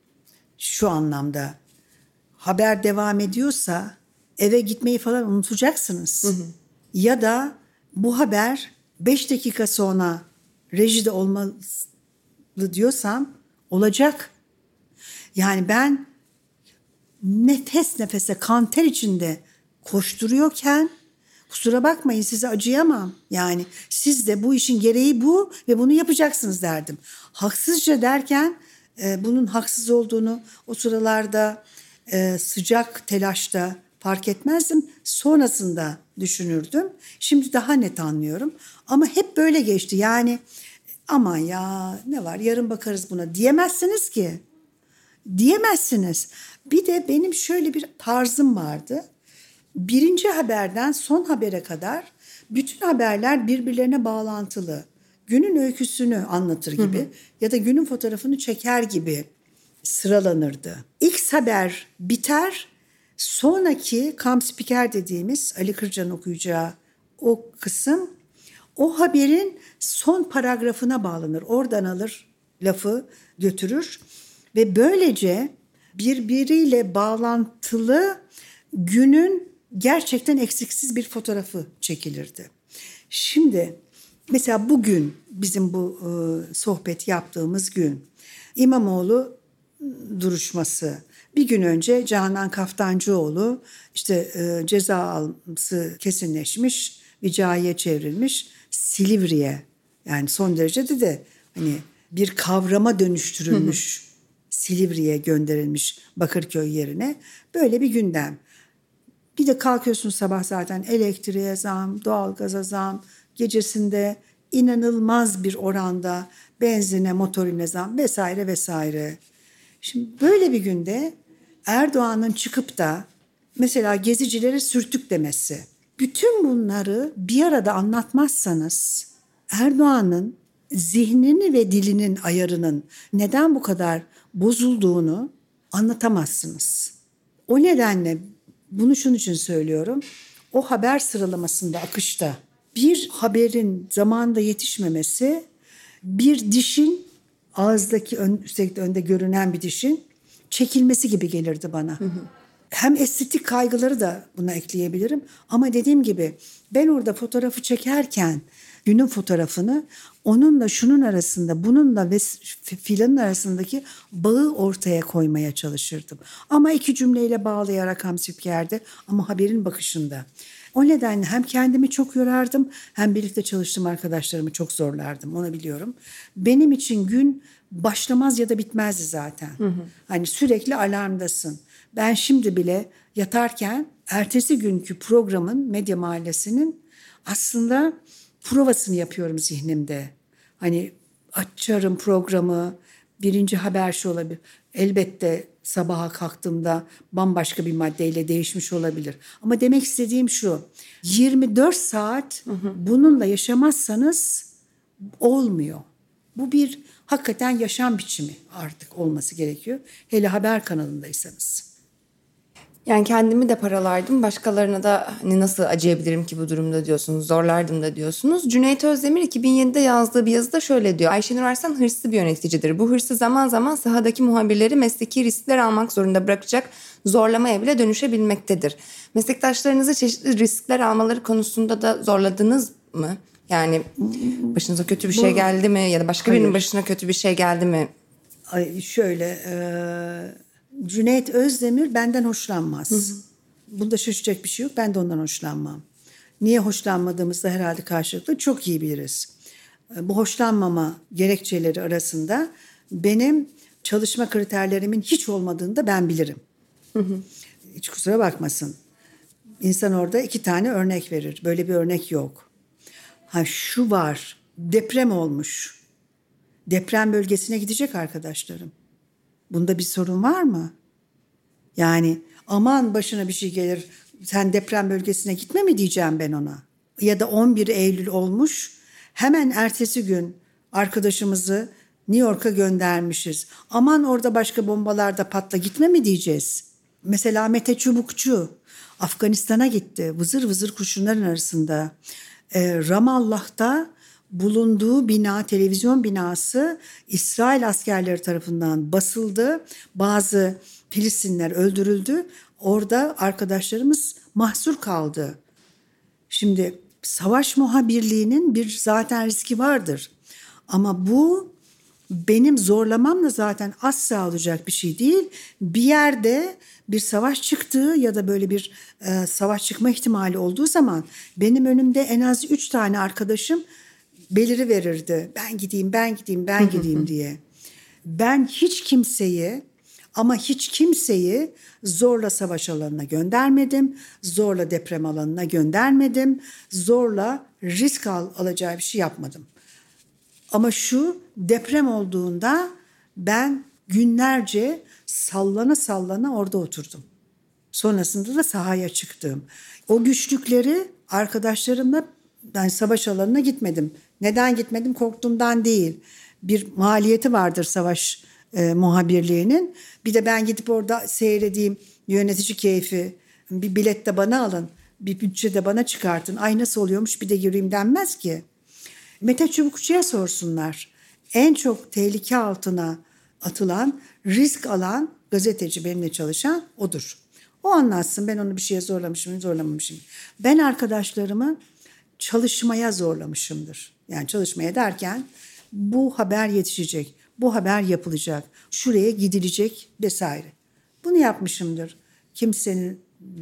Şu anlamda haber devam ediyorsa eve gitmeyi falan unutacaksınız. Hı hı. Ya da bu haber beş dakika sonra rejide olmalı diyorsam olacak. Yani ben nefes nefese kan ter içinde koşturuyorken kusura bakmayın size acıyamam. Yani siz de bu işin gereği bu ve bunu yapacaksınız derdim. Haksızca derken e, bunun haksız olduğunu o sıralarda e, sıcak telaşta fark etmezdim. Sonrasında düşünürdüm. Şimdi daha net anlıyorum. Ama hep böyle geçti. Yani aman ya ne var yarın bakarız buna diyemezsiniz ki. Diyemezsiniz. Bir de benim şöyle bir tarzım vardı. Birinci haberden son habere kadar bütün haberler birbirlerine bağlantılı. Günün öyküsünü anlatır gibi hı hı. ya da günün fotoğrafını çeker gibi sıralanırdı. X haber biter, sonraki kam spiker dediğimiz Ali Kırca'nın okuyacağı o kısım o haberin son paragrafına bağlanır. Oradan alır lafı götürür ve böylece birbiriyle bağlantılı günün gerçekten eksiksiz bir fotoğrafı çekilirdi. Şimdi mesela bugün bizim bu e, sohbet yaptığımız gün İmamoğlu duruşması Bir gün önce Canan Kaftancıoğlu işte e, ceza alması kesinleşmiş, vicaiye çevrilmiş, Silivri'ye, yani son derecede de hani bir kavrama dönüştürülmüş, Silivri'ye gönderilmiş Bakırköy yerine, böyle bir gündem. Bir de kalkıyorsun sabah zaten elektriğe zam, doğalgaza zam, gecesinde inanılmaz bir oranda benzine, motorine zam vesaire vesaire. Şimdi böyle bir günde Erdoğan'ın çıkıp da mesela gezicilere sürtük demesi, bütün bunları bir arada anlatmazsanız Erdoğan'ın zihnini ve dilinin ayarının neden bu kadar bozulduğunu anlatamazsınız. O nedenle bunu şunun için söylüyorum. O haber sıralamasında, akışta bir haberin zamanında yetişmemesi, bir dişin, ağızdaki ön, üstelik önde görünen bir dişin çekilmesi gibi gelirdi bana. Hı hı. Hem estetik kaygıları da buna ekleyebilirim. Ama dediğim gibi ben orada fotoğrafı çekerken günün fotoğrafını onunla şunun arasında, bununla ve filanın arasındaki bağı ortaya koymaya çalışırdım. Ama iki cümleyle bağlayarak hamsipkerde, ama haberin bakışında. O nedenle hem kendimi çok yorardım, hem birlikte çalıştığım arkadaşlarımı çok zorlardım, onu biliyorum. Benim için gün başlamaz ya da bitmezdi zaten. Hı hı. Hani sürekli alarmdasın. Ben şimdi bile yatarken ertesi günkü programın, Medya Mahallesi'nin aslında provasını yapıyorum zihnimde. Hani açarım programı, birinci haber şu olabilir. Elbette sabaha kalktığımda bambaşka bir maddeyle değişmiş olabilir. Ama demek istediğim şu, yirmi dört saat hı hı. bununla yaşamazsanız olmuyor. Bu bir hakikaten yaşam biçimi artık olması gerekiyor. Hele haber kanalındaysanız. Yani kendimi de paralardım, başkalarına da hani nasıl acıyabilirim ki bu durumda diyorsunuz, zorlardım da diyorsunuz. Cüneyt Özdemir iki bin yedide yazdığı bir yazıda şöyle diyor: Ayşenur Arslan hırslı bir yöneticidir. Bu hırsı zaman zaman sahadaki muhabirleri mesleki riskler almak zorunda bırakacak zorlamaya bile dönüşebilmektedir. Meslektaşlarınızı çeşitli riskler almaları konusunda da zorladınız mı? Yani başınıza kötü bir şey bu, geldi mi ya da başka hayır. birinin başına kötü bir şey geldi mi? Ay şöyle... E... Cüneyt Özdemir benden hoşlanmaz. Hı hı. Bunda şaşacak bir şey yok. Ben de ondan hoşlanmam. Niye hoşlanmadığımızı da herhalde karşılıklı çok iyi biliriz. Bu hoşlanmama gerekçeleri arasında benim çalışma kriterlerimin hiç olmadığını da ben bilirim. Hı hı. Hiç kusura bakmasın. İnsan orada iki tane örnek verir. Böyle bir örnek yok. Ha şu var. Deprem olmuş. Deprem bölgesine gidecek arkadaşlarım. Bunda bir sorun var mı? Yani aman başına bir şey gelir, sen deprem bölgesine gitme mi diyeceğim ben ona? Ya da on bir Eylül olmuş, hemen ertesi gün arkadaşımızı New York'a göndermişiz. Aman orada başka bombalarda patla, gitme mi diyeceğiz? Mesela Mete Çubukçu Afganistan'a gitti, vızır vızır kurşunların arasında. Ee, Ramallah'ta bulunduğu bina, televizyon binası İsrail askerleri tarafından basıldı. Bazı Filistinliler öldürüldü. Orada arkadaşlarımız mahsur kaldı. Şimdi savaş muhabirliğinin bir zaten riski vardır. Ama bu benim zorlamamla zaten asla olacak bir şey değil. Bir yerde bir savaş çıktığı ya da böyle bir e, savaş çıkma ihtimali olduğu zaman benim önümde en az üç tane arkadaşım beliri verirdi. Ben gideyim, ben gideyim, ben gideyim diye. Ben hiç kimseyi ama hiç kimseyi zorla savaş alanına göndermedim. Zorla deprem alanına göndermedim. Zorla risk al, alacağı bir şey yapmadım. Ama şu deprem olduğunda ben günlerce sallana sallana orada oturdum. Sonrasında da sahaya çıktım. O güçlükleri arkadaşlarımla ben savaş alanına gitmedim. Neden gitmedim? Korktuğumdan değil. Bir maliyeti vardır savaş e, muhabirliğinin. Bir de ben gidip orada seyredeyim, yönetici keyfi. Bir bilet de bana alın, bir bütçe de bana çıkartın. Ay nasıl oluyormuş, bir de gireyim denmez ki. Mete Çubukçu'ya sorsunlar. En çok tehlike altına atılan, risk alan gazeteci, benimle çalışan odur. O anlatsın, ben onu bir şeye zorlamışım, zorlamamışım. Ben arkadaşlarımı çalışmaya zorlamışımdır. Yani çalışmaya derken bu haber yetişecek, bu haber yapılacak, şuraya gidilecek vesaire. Bunu yapmışımdır. Kimsenin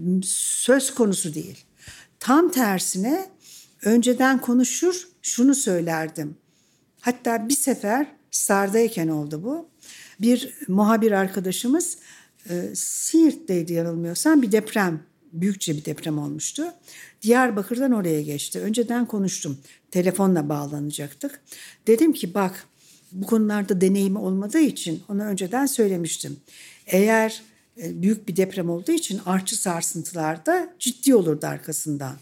söz konusu değil. Tam tersine önceden konuşur, şunu söylerdim. Hatta bir sefer Star'dayken oldu bu. Bir muhabir arkadaşımız e, Siirt'teydi yanılmıyorsam, bir deprem, büyükçe bir deprem olmuştu. Diyarbakır'dan oraya geçti. Önceden konuştum. Telefonla bağlanacaktık. Dedim ki bak, bu konularda deneyimi olmadığı için ona önceden söylemiştim. Eğer e, büyük bir deprem olduğu için artçı sarsıntılar da ciddi olurdu arkasından.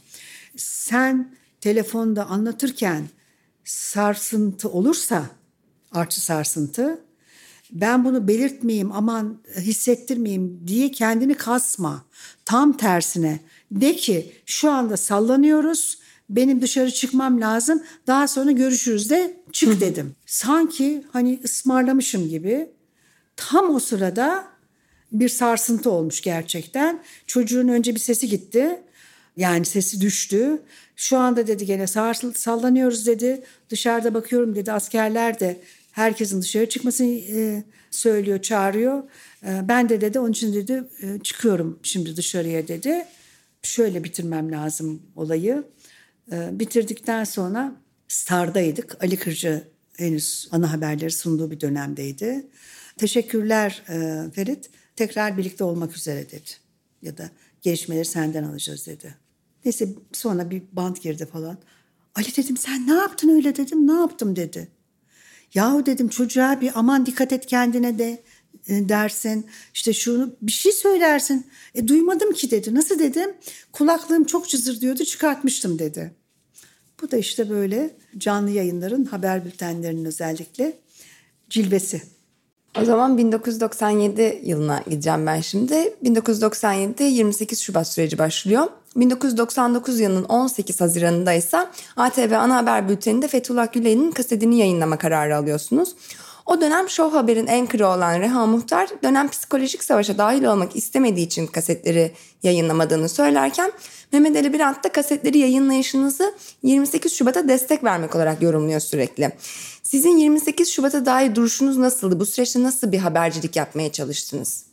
Sen telefonda anlatırken sarsıntı olursa, artçı sarsıntı, ben bunu belirtmeyeyim, aman hissettirmeyeyim diye kendini kasma. Tam tersine de ki şu anda sallanıyoruz, benim dışarı çıkmam lazım, daha sonra görüşürüz de çık dedim. Sanki hani ısmarlamışım gibi. Tam o sırada bir sarsıntı olmuş gerçekten. Çocuğun önce bir sesi gitti. Yani sesi düştü. Şu anda dedi gene sallanıyoruz dedi. Dışarıda bakıyorum dedi, askerler de herkesin dışarı çıkmasını e, söylüyor, çağırıyor. E, ben de dedi onun için dedi e, çıkıyorum şimdi dışarıya dedi. Şöyle bitirmem lazım olayı. E, bitirdikten sonra Star'daydık. Ali Kırcı henüz ana haberleri sunduğu bir dönemdeydi. Teşekkürler e, Ferit. Tekrar birlikte olmak üzere dedi. Ya da gelişmeleri senden alacağız dedi. Neyse sonra bir bant girdi falan. Ali dedim sen ne yaptın öyle dedim. Ne yaptım dedi. Yahu dedim çocuğa bir aman dikkat et kendine de e, dersin. İşte şunu bir şey söylersin. E duymadım ki dedi. Nasıl dedim? Kulaklığım çok cızır diyordu, çıkartmıştım dedi. Bu da işte böyle canlı yayınların, haber bültenlerinin özellikle cilvesi. O zaman bin dokuz yüz doksan yedi yılına gideceğim ben şimdi. bin dokuz yüz doksan yedide yirmi sekiz Şubat süreci başlıyor. bin dokuz yüz doksan dokuz yılının on sekiz Haziran'ında ise A T V ana haber bülteninde Fethullah Gülen'in kasetini yayınlama kararı alıyorsunuz. O dönem Show Haber'in anchor'ı olan Reha Muhtar dönem psikolojik savaşa dahil olmak istemediği için kasetleri yayınlamadığını söylerken Mehmet Ali Birant da kasetleri yayınlayışınızı yirmi sekiz Şubat'a destek vermek olarak yorumluyor sürekli. Sizin yirmi sekiz Şubat'a dair duruşunuz nasıldı? Bu süreçte nasıl bir habercilik yapmaya çalıştınız?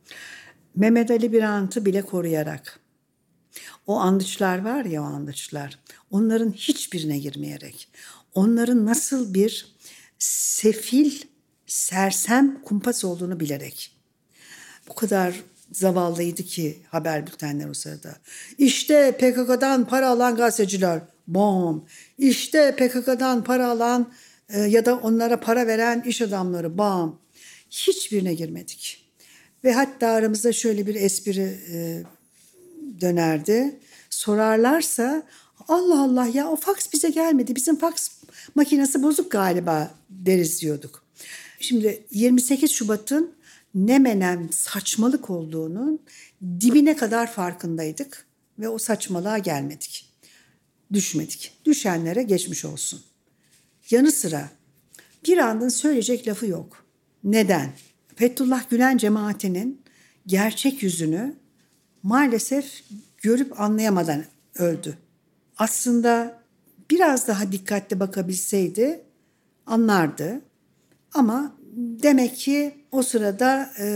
Mehmet Ali Birant'ı bile koruyarak. O andıçlar var ya, o andıçlar. Onların hiçbirine girmeyerek. Onların nasıl bir sefil, sersem kumpas olduğunu bilerek. Bu kadar zavallıydı ki haber bültenler o sırada. İşte P K K'dan para alan gazeteciler. Bom. İşte P K K'dan para alan e, ya da onlara para veren iş adamları. Bam. Hiçbirine girmedik. Ve hatta aramızda şöyle bir espri e, dönerdi. Sorarlarsa Allah Allah ya o faks bize gelmedi. Bizim faks makinesi bozuk galiba deriz diyorduk. Şimdi yirmi sekiz Şubat'ın ne menem saçmalık olduğunun dibine kadar farkındaydık ve o saçmalığa gelmedik. Düşmedik. Düşenlere geçmiş olsun. Yanı sıra bir andın söyleyecek lafı yok. Neden? Fethullah Gülen cemaatinin gerçek yüzünü maalesef görüp anlayamadan öldü. Aslında biraz daha dikkatli bakabilseydi anlardı. Ama demek ki o sırada e,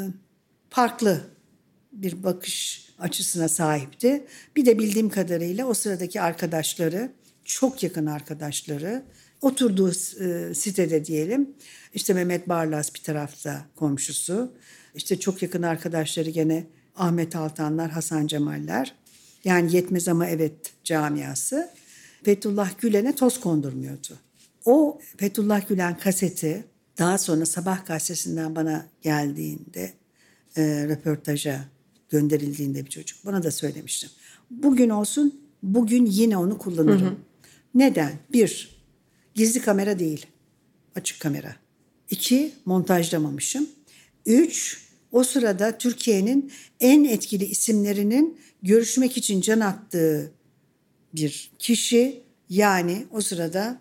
farklı bir bakış açısına sahipti. Bir de bildiğim kadarıyla o sıradaki arkadaşları, çok yakın arkadaşları, oturduğu e, sitede diyelim, işte Mehmet Barlas bir tarafta komşusu, işte çok yakın arkadaşları gene Ahmet Altanlar, Hasan Cemaller, yani yetmez ama evet camiası Fethullah Gülen'e toz kondurmuyordu. O Fethullah Gülen kaseti daha sonra Sabah gazetesinden bana geldiğinde, e, röportaja gönderildiğinde bir çocuk bana da söylemiştim. Bugün olsun, bugün yine onu kullanırım. Hı hı. Neden? Bir, gizli kamera değil, açık kamera. İki, montajlamamışım. Üç, o sırada Türkiye'nin en etkili isimlerinin görüşmek için can attığı bir kişi, yani o sırada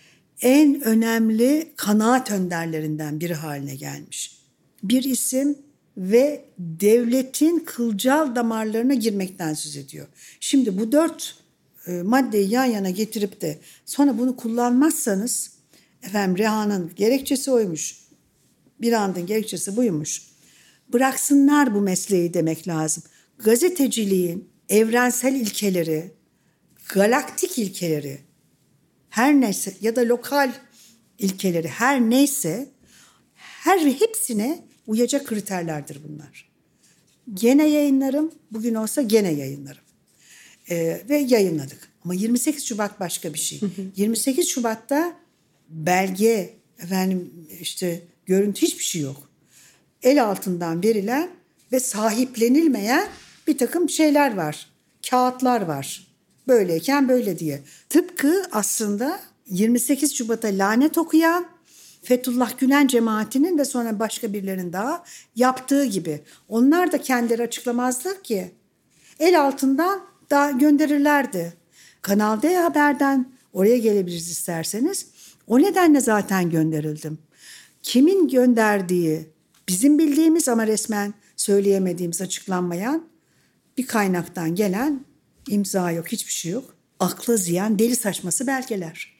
en önemli kanaat önderlerinden biri haline gelmiş bir isim ve devletin kılcal damarlarına girmekten söz ediyor. Şimdi bu dört e, maddeyi yan yana getirip de sonra bunu kullanmazsanız, efendim Reha'nın gerekçesi oymuş, bir andın gerekçesi buymuş. bıraksınlar bu mesleği demek lazım. Gazeteciliğin evrensel ilkeleri, galaktik ilkeleri, her neyse ya da lokal ilkeleri her neyse her hepsine uyacak kriterlerdir bunlar. Gene yayınlarım, bugün olsa gene yayınlarım. Ee, ve yayınladık. Ama yirmi sekiz Şubat başka bir şey. yirmi sekiz Şubat'ta belge, efendim işte görüntü hiçbir şey yok. El altından verilen ve sahiplenilmeyen bir takım şeyler var. Kağıtlar var. Böyleyken böyle diye. Tıpkı aslında yirmi sekiz Şubat'a lanet okuyan Fethullah Gülen cemaatinin ve sonra başka birilerinin daha yaptığı gibi. Onlar da kendileri açıklamazlar ki. El altından da gönderirlerdi. Kanal D Haber'den oraya gelebiliriz isterseniz. O nedenle zaten gönderildim. Kimin gönderdiği bizim bildiğimiz ama resmen söyleyemediğimiz, açıklanmayan bir kaynaktan gelen imza yok, hiçbir şey yok. Akla ziyan, deli saçması belgeler.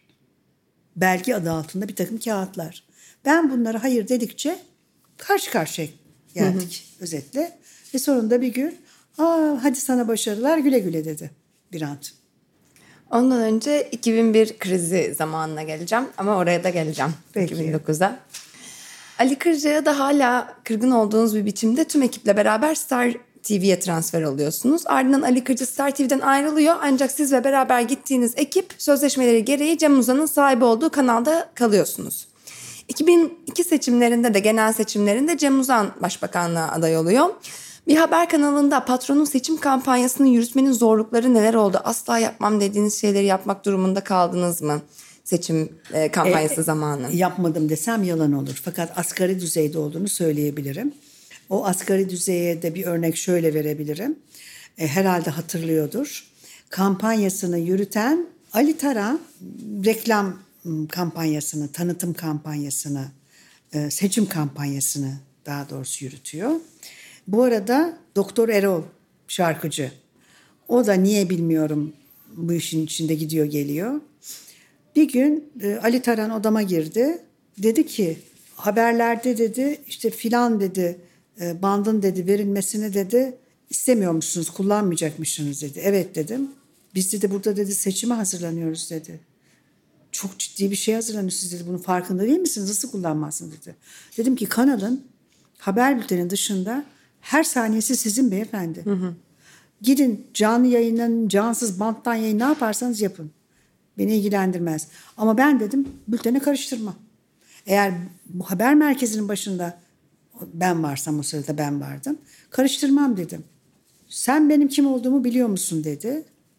Belge adı altında bir takım kağıtlar. Ben bunlara hayır dedikçe karşı karşıya geldik hı hı. özetle. Ve sonunda bir gün aa, hadi sana başarılar güle güle dedi Birant. Ondan önce iki bin bir krizi zamanına geleceğim ama oraya da geleceğim. Peki. iki bin dokuzda. Ali Kırca'ya da hala kırgın olduğunuz bir biçimde tüm ekiple beraber Star T V'ye transfer oluyorsunuz. Ardından Ali Kırca Star T V'den ayrılıyor ancak siz ve beraber gittiğiniz ekip sözleşmeleri gereği Cem Uzan'ın sahibi olduğu kanalda kalıyorsunuz. iki bin iki seçimlerinde de genel seçimlerinde Cem Uzan başbakanlığa aday oluyor. Bir haber kanalında patronun seçim kampanyasını yürütmenin zorlukları neler oldu? Asla yapmam dediğiniz şeyleri yapmak durumunda kaldınız mı? Seçim e, kampanyası e, zamanı. Yapmadım desem yalan olur. Fakat asgari düzeyde olduğunu söyleyebilirim. O asgari düzeye de bir örnek şöyle verebilirim. E, herhalde hatırlıyordur. Kampanyasını yürüten Ali Taran reklam kampanyasını, tanıtım kampanyasını, e, seçim kampanyasını daha doğrusu yürütüyor. Bu arada Doktor Erol şarkıcı. O da niye bilmiyorum bu işin içinde gidiyor geliyor. Bir gün e, Ali Taran odama girdi. Dedi ki haberlerde dedi işte filan dedi e, bandın dedi verilmesini dedi istemiyor musunuz, kullanmayacakmışsınız dedi. Evet dedim. Biz dedi burada dedi seçime hazırlanıyoruz dedi. Çok ciddi bir şey hazırlanıyorsunuz dedi. Bunun farkında değil misiniz? Nasıl kullanmazsınız dedi. Dedim ki kanalın haber bültenin dışında her saniyesi sizin beyefendi. Hı hı. Gidin canlı yayından, cansız banttan yayın ne yaparsanız yapın. Beni ilgilendirmez. Ama ben dedim bültene karıştırma. Eğer bu haber merkezinin başında ben varsam o sırada ben vardım. Karıştırmam dedim. Sen benim kim olduğumu biliyor musun dedi.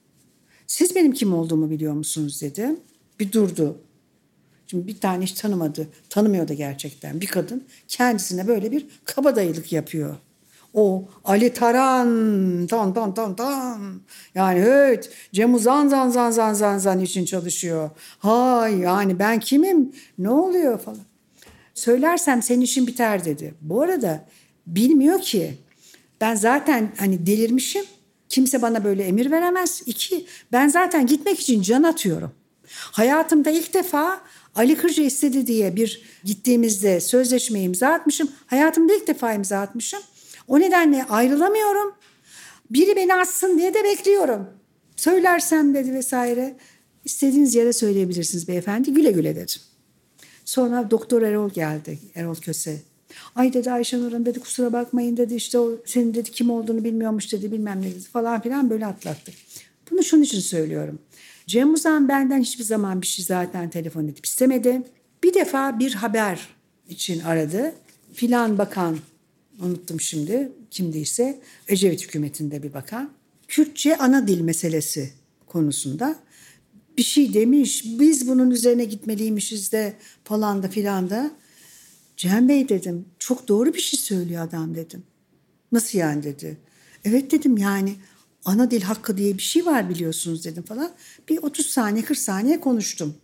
Siz benim kim olduğumu biliyor musunuz dedi. Bir durdu. Şimdi bir tane hiç tanımadı. Tanımıyor da gerçekten. Bir kadın kendisine böyle bir kabadayılık yapıyor. O Ali Taran tan tan tan tan yani evet Cem Uzan zan zan zan zan zan için çalışıyor. Hay yani ben kimim ne oluyor falan. Söylersem senin işin biter dedi. Bu arada bilmiyor ki ben zaten hani delirmişim. Kimse bana böyle emir veremez. İki ben zaten gitmek için can atıyorum. Hayatımda ilk defa Ali Kırca istedi diye bir gittiğimizde sözleşme imza atmışım. Hayatımda ilk defa imza atmışım. O nedenle ayrılamıyorum. Biri beni atsın diye de bekliyorum. Söylersem dedi vesaire. İstediğiniz yere söyleyebilirsiniz beyefendi. Güle güle dedim. Sonra Doktor Erol geldi. Erol Köse. Ay dedi Ayşenur Hanım dedi kusura bakmayın dedi işte o senin dedi kim olduğunu bilmiyormuş dedi bilmem ne dedi falan filan böyle atlattık. Bunu şunun için söylüyorum. Cem Uzan benden hiçbir zaman bir şey zaten telefon edip istemedi. Bir defa bir haber için aradı. Filan bakan unuttum şimdi kimdiyse Ecevit hükümetinde bir bakan. Kürtçe ana dil meselesi konusunda bir şey demiş. Biz bunun üzerine gitmeliymişiz de falan da filan da. Cem Bey dedim çok doğru bir şey söylüyor adam dedim. Nasıl yani dedi. Evet dedim yani ana dil hakkı diye bir şey var biliyorsunuz dedim falan. Bir otuz saniye kırk saniye konuştum.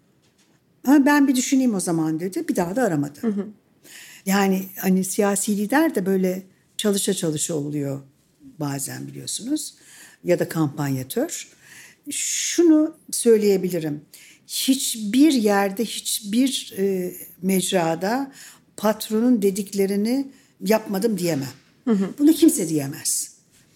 Ama ben bir düşüneyim o zaman dedi. Bir daha da aramadı. Hı hı. Yani hani siyasi lider de böyle çalışa çalışa oluyor bazen biliyorsunuz. Ya da kampanyatör. Şunu söyleyebilirim. Hiçbir yerde, hiçbir e, mecrada patronun dediklerini yapmadım diyemem. Hı hı. Bunu kimse diyemez.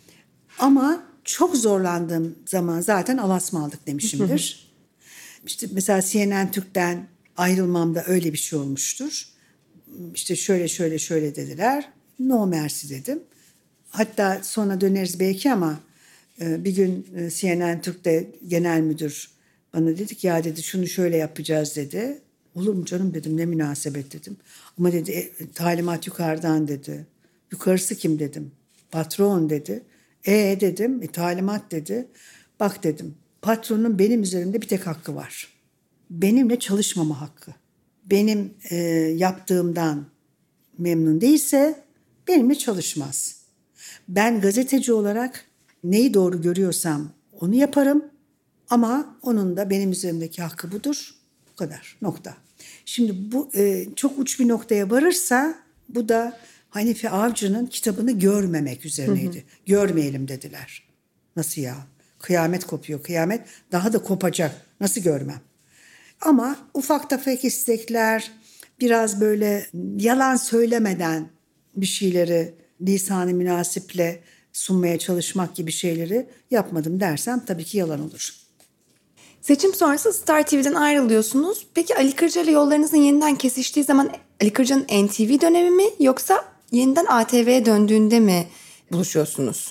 Ama çok zorlandığım zaman zaten alasmaldık demişimdir. Hı hı. İşte mesela C N N Türk'ten ayrılmamda öyle bir şey olmuştur. İşte şöyle şöyle şöyle dediler. No mercy dedim. Hatta sonra döneriz belki ama bir gün C N N Türk'te genel müdür bana dedi ki ya dedi şunu şöyle yapacağız dedi. Olur mu canım dedim, ne münasebet dedim. Ama dedi e, talimat yukarıdan dedi. Yukarısı kim dedim. Patron dedi. E dedim e, talimat dedi. Bak dedim patronun benim üzerimde bir tek hakkı var. Benimle çalışmama hakkı. Benim e, yaptığımdan memnun değilse benimle çalışmaz. Ben gazeteci olarak neyi doğru görüyorsam onu yaparım. Ama onun da benim üzerimdeki hakkı budur. Bu kadar. Nokta. Şimdi bu e, çok uç bir noktaya varırsa bu da Hanife Avcı'nın kitabını görmemek üzerineydi. Hı hı. Görmeyelim dediler. Nasıl ya? Kıyamet kopuyor. Kıyamet daha da kopacak. Nasıl görmem? Ama ufak tefek istekler, biraz böyle yalan söylemeden bir şeyleri lisan-ı münasiple sunmaya çalışmak gibi şeyleri yapmadım dersem tabii ki yalan olur. Seçim sonrası Star T V'den ayrılıyorsunuz. Peki Ali Kırca ile yollarınızın yeniden kesiştiği zaman Ali Kırca'nın N T V dönemi mi yoksa yeniden A T V'ye döndüğünde mi buluşuyorsunuz?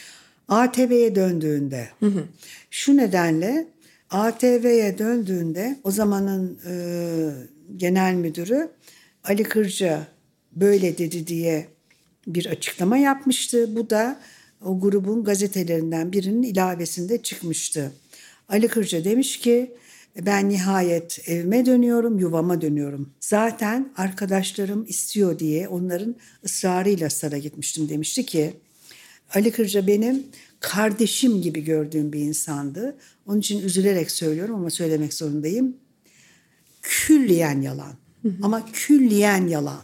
A T V'ye döndüğünde. Hı hı. Şu nedenle A T V'ye döndüğünde o zamanın e, genel müdürü Ali Kırca böyle dedi diye bir açıklama yapmıştı. Bu da o grubun gazetelerinden birinin ilavesinde çıkmıştı. Ali Kırca demiş ki ben nihayet evime dönüyorum, yuvama dönüyorum. Zaten arkadaşlarım istiyor diye onların ısrarıyla Star'a gitmiştim demişti ki Ali Kırca benim kardeşim gibi gördüğüm bir insandı. Onun için üzülerek söylüyorum ama söylemek zorundayım. Külliyen yalan. Hı hı. Ama külliyen yalan.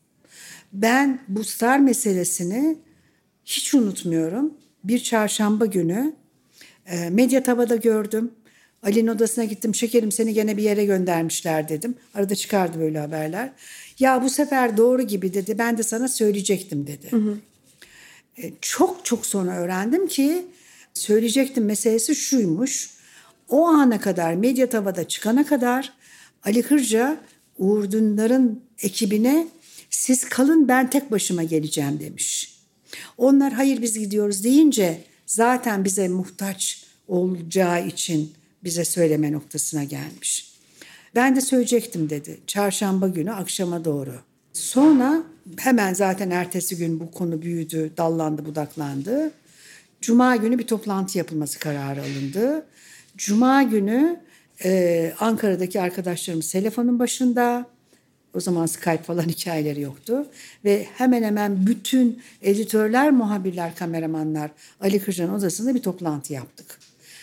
Ben bu Star meselesini hiç unutmuyorum. Bir çarşamba günü e, Medyatava'da gördüm. Ali'nin odasına gittim. Şekerim seni gene bir yere göndermişler dedim. Arada çıkardı böyle haberler. Ya bu sefer doğru gibi dedi. Ben de sana söyleyecektim dedi. Hı hı. E, çok çok sonra öğrendim ki söyleyecektim meselesi şuymuş. O ana kadar Medyatava'da çıkana kadar Ali Kırca Uğur Dündar'ın ekibine siz kalın ben tek başıma geleceğim demiş. Onlar hayır biz gidiyoruz deyince zaten bize muhtaç olacağı için bize söyleme noktasına gelmiş. Ben de söyleyecektim dedi. Çarşamba günü akşama doğru. Sonra hemen zaten ertesi gün bu konu büyüdü, dallandı, budaklandı. Cuma günü bir toplantı yapılması kararı alındı. Cuma günü e, Ankara'daki arkadaşlarımız telefonun başında. O zaman Skype falan hikayeleri yoktu. Ve hemen hemen bütün editörler, muhabirler, kameramanlar Ali Kırca'nın odasında bir toplantı yaptık.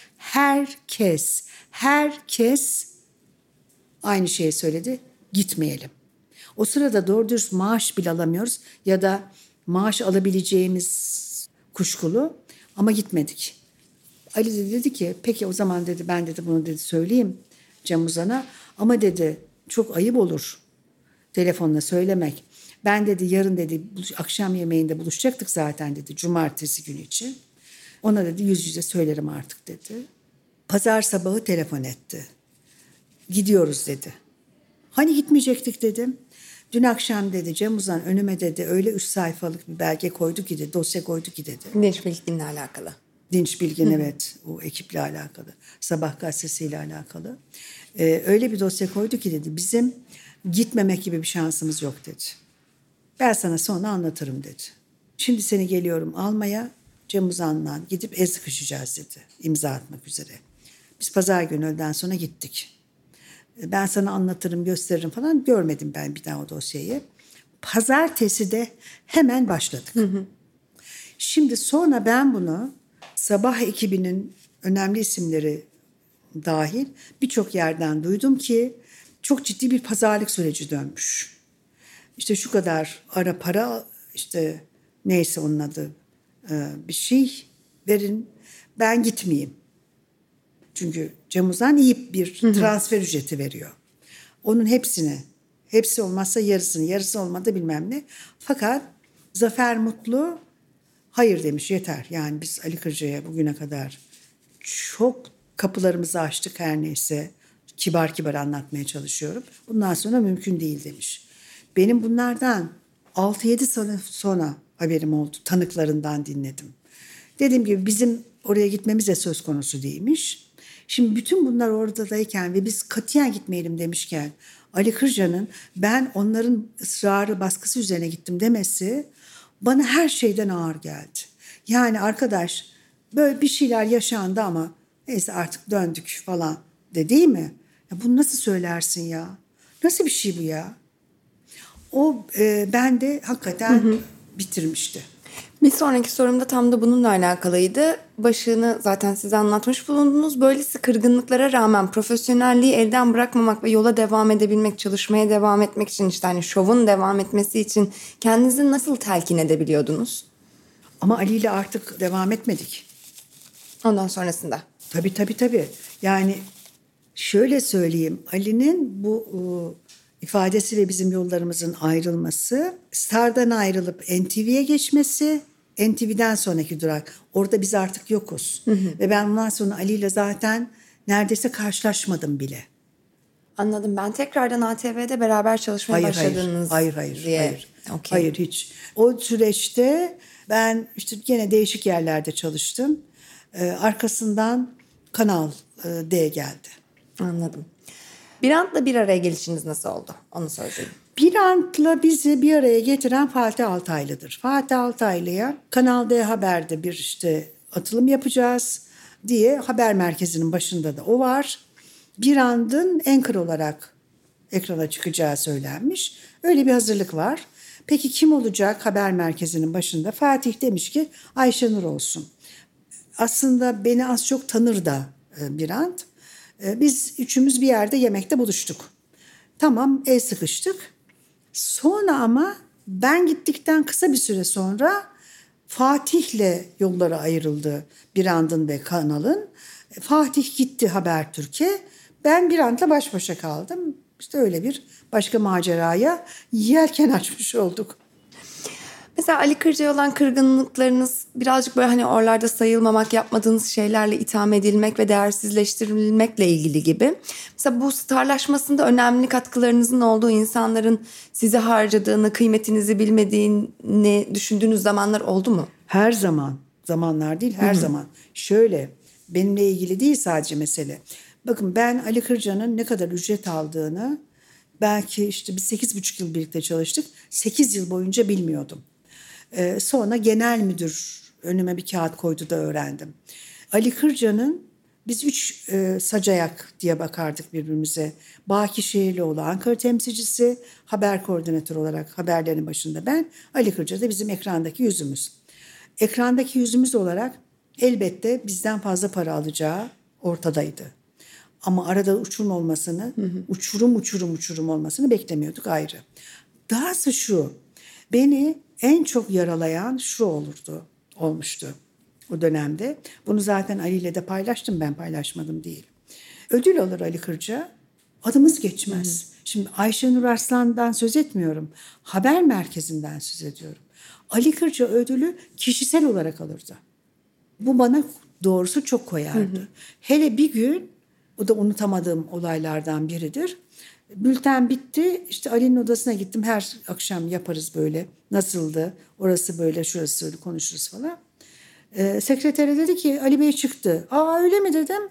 Herkes, herkes aynı şeyi söyledi. Gitmeyelim. O sırada doğru dürüst maaş bile alamıyoruz ya da maaş alabileceğimiz kuşkulu ama gitmedik. Ali de dedi ki peki o zaman dedi ben dedi bunu dedi söyleyeyim Cem Uzan'a ama dedi çok ayıp olur telefonla söylemek. Ben dedi yarın dedi akşam yemeğinde buluşacaktık zaten dedi cumartesi günü için. Ona dedi yüz yüze söylerim artık dedi. Pazar sabahı telefon etti. Gidiyoruz dedi. Hani gitmeyecektik dedim. Dün akşam dedi Cem Uzan önüme dedi öyle üç sayfalık bir belge koydu ki dedi, dosya koydu ki dedi. Dinç Bilgin'le alakalı. Dinç Bilgin evet o ekiple alakalı. Sabah gazetesiyle alakalı. Ee, öyle bir dosya koydu ki dedi bizim gitmemek gibi bir şansımız yok dedi. Ben sana sonra anlatırım dedi. Şimdi seni geliyorum almaya Cem Uzan'la gidip el sıkışacağız dedi. İmza atmak üzere. Biz pazar günü öğleden sonra gittik. Ben sana anlatırım, gösteririm falan. Görmedim ben bir daha o dosyayı. Pazartesi de hemen başladık. Hı hı. Şimdi sonra ben bunu sabah ekibinin önemli isimleri dahil birçok yerden duydum ki çok ciddi bir pazarlık süreci dönmüş. İşte şu kadar ara para işte neyse onun adı bir şey verin ben gitmeyeyim. Çünkü Cem Uzan iyi bir transfer hı hı. ücreti veriyor. Onun hepsini, hepsi olmazsa yarısını, yarısı olmadı bilmem ne. Fakat Zafer Mutlu hayır demiş, yeter. Yani biz Ali Kırca'ya bugüne kadar çok kapılarımızı açtık, her neyse. Kibar kibar anlatmaya çalışıyorum. Bundan sonra mümkün değil demiş. Benim bunlardan altı yedi sene sonra haberim oldu. Tanıklarından dinledim. Dediğim gibi bizim oraya gitmemiz de söz konusu değilmiş. Şimdi bütün bunlar oradayken ve biz katiyen gitmeyelim demişken Ali Kırca'nın ben onların ısrarı, baskısı üzerine gittim demesi bana her şeyden ağır geldi. Yani arkadaş böyle bir şeyler yaşandı ama neyse artık döndük falan de, değil mi? Ya bunu nasıl söylersin ya? Nasıl bir şey bu ya? O e, bende hakikaten hı hı. bitirmişti. Bir sonraki sorumda tam da bununla alakalıydı. Başını zaten size anlatmış bulundunuz. Böylesi kırgınlıklara rağmen profesyonelliği elden bırakmamak ve yola devam edebilmek, çalışmaya devam etmek için, işte hani şovun devam etmesi için kendinizi nasıl telkin edebiliyordunuz? Ama Ali ile artık devam etmedik. Ondan sonrasında? Tabii tabii tabii. Yani şöyle söyleyeyim, Ali'nin bu o, ifadesi ve bizim yollarımızın ayrılması, Star'dan ayrılıp N T V'ye geçmesi, N T V'den sonraki durak. Orada biz artık yokuz. Hı hı. Ve ben ondan sonra Ali ile zaten neredeyse karşılaşmadım bile. Anladım. Ben tekrardan A T V'de beraber çalışmaya hayır, başladınız hayır, hayır, diye. Hayır, okay. hayır hiç. O süreçte ben işte gene değişik yerlerde çalıştım. Ee, arkasından Kanal e, D geldi. Anladım. Birant'la bir araya gelişiniz nasıl oldu? Onu söyleyeyim. Birant'la bizi bir araya getiren Fatih Altaylı'dır. Fatih Altaylı'ya Kanal D Haber'de bir işte atılım yapacağız diye haber merkezinin başında da o var. Birant'ın anchor olarak ekrana çıkacağı söylenmiş. Öyle bir hazırlık var. Peki kim olacak haber merkezinin başında? Fatih demiş ki Ayşenur olsun. Aslında beni az çok tanır da Birant. Biz üçümüz bir yerde yemekte buluştuk. Tamam, el sıkıştık. Sonra ama ben gittikten kısa bir süre sonra Fatih'le yolları ayrıldı Birant'ın ve kanalın. Fatih gitti Habertürk'e. Ben Birant'la baş başa kaldım. İşte öyle bir başka maceraya yelken açmış olduk. Mesela Ali Kırca'ya olan kırgınlıklarınız birazcık böyle hani oralarda sayılmamak, yapmadığınız şeylerle itham edilmek ve değersizleştirilmekle ilgili gibi. Mesela bu starlaşmasında önemli katkılarınızın olduğu, insanların sizi harcadığını, kıymetinizi bilmediğini düşündüğünüz zamanlar oldu mu? Her zaman. Zamanlar değil, her Hı-hı. zaman. Şöyle, benimle ilgili değil sadece mesele. Bakın ben Ali Kırca'nın ne kadar ücret aldığını belki işte biz sekiz buçuk yıl birlikte çalıştık. sekiz yıl boyunca bilmiyordum. Ee, sonra genel müdür önüme bir kağıt koydu da öğrendim. Ali Kırca'nın biz üç e, sacayak diye bakardık birbirimize. Baki Şehirlioğlu Ankara temsilcisi, haber koordinatörü olarak haberlerin başında ben. Ali Kırca da bizim ekrandaki yüzümüz. Ekrandaki yüzümüz olarak elbette bizden fazla para alacağı ortadaydı. Ama arada uçurum olmasını, hı hı. uçurum uçurum uçurum olmasını beklemiyorduk ayrı. Dahası şu, beni en çok yaralayan şu olurdu, olmuştu o dönemde. Bunu zaten Ali ile de paylaştım, ben paylaşmadım değil. Ödül alır Ali Kırca, adımız geçmez. Hı hı. Şimdi Ayşenur Arslan'dan söz etmiyorum, haber merkezinden söz ediyorum. Ali Kırca ödülü kişisel olarak alırdı. Bu bana doğrusu çok koyardı. Hı hı. Hele bir gün, o da unutamadığım olaylardan biridir. Bülten bitti. İşte Ali'nin odasına gittim. Her akşam yaparız böyle. Nasıldı? Orası böyle, şurası öyle konuşuruz falan. Ee, sekretere dedi ki Ali Bey çıktı. Aa öyle mi dedim.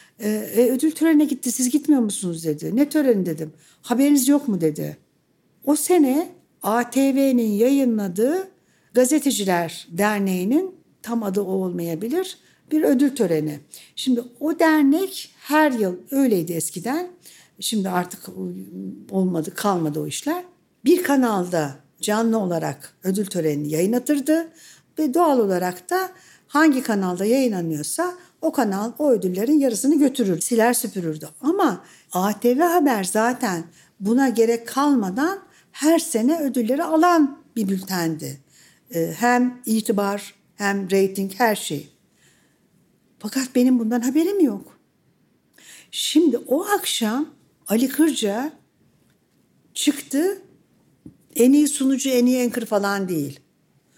Ee, ödül törenine gitti. Siz gitmiyor musunuz dedi. Ne töreni dedim. Haberiniz yok mu dedi. O sene A T V'nin yayınladığı Gazeteciler Derneği'nin, tam adı o olmayabilir, bir ödül töreni. Şimdi o dernek her yıl, öyleydi eskiden. Şimdi artık olmadı, kalmadı o işler. Bir kanalda canlı olarak ödül törenini yayınlatırdı ve doğal olarak da hangi kanalda yayınlanıyorsa o kanal o ödüllerin yarısını götürür, siler süpürürdü. Ama A T V Haber zaten buna gerek kalmadan her sene ödülleri alan bir bültendi. Hem itibar hem reyting, her şey. Fakat benim bundan haberim yok. Şimdi o akşam Ali Kırca çıktı. En iyi sunucu, en iyi anchor falan değil.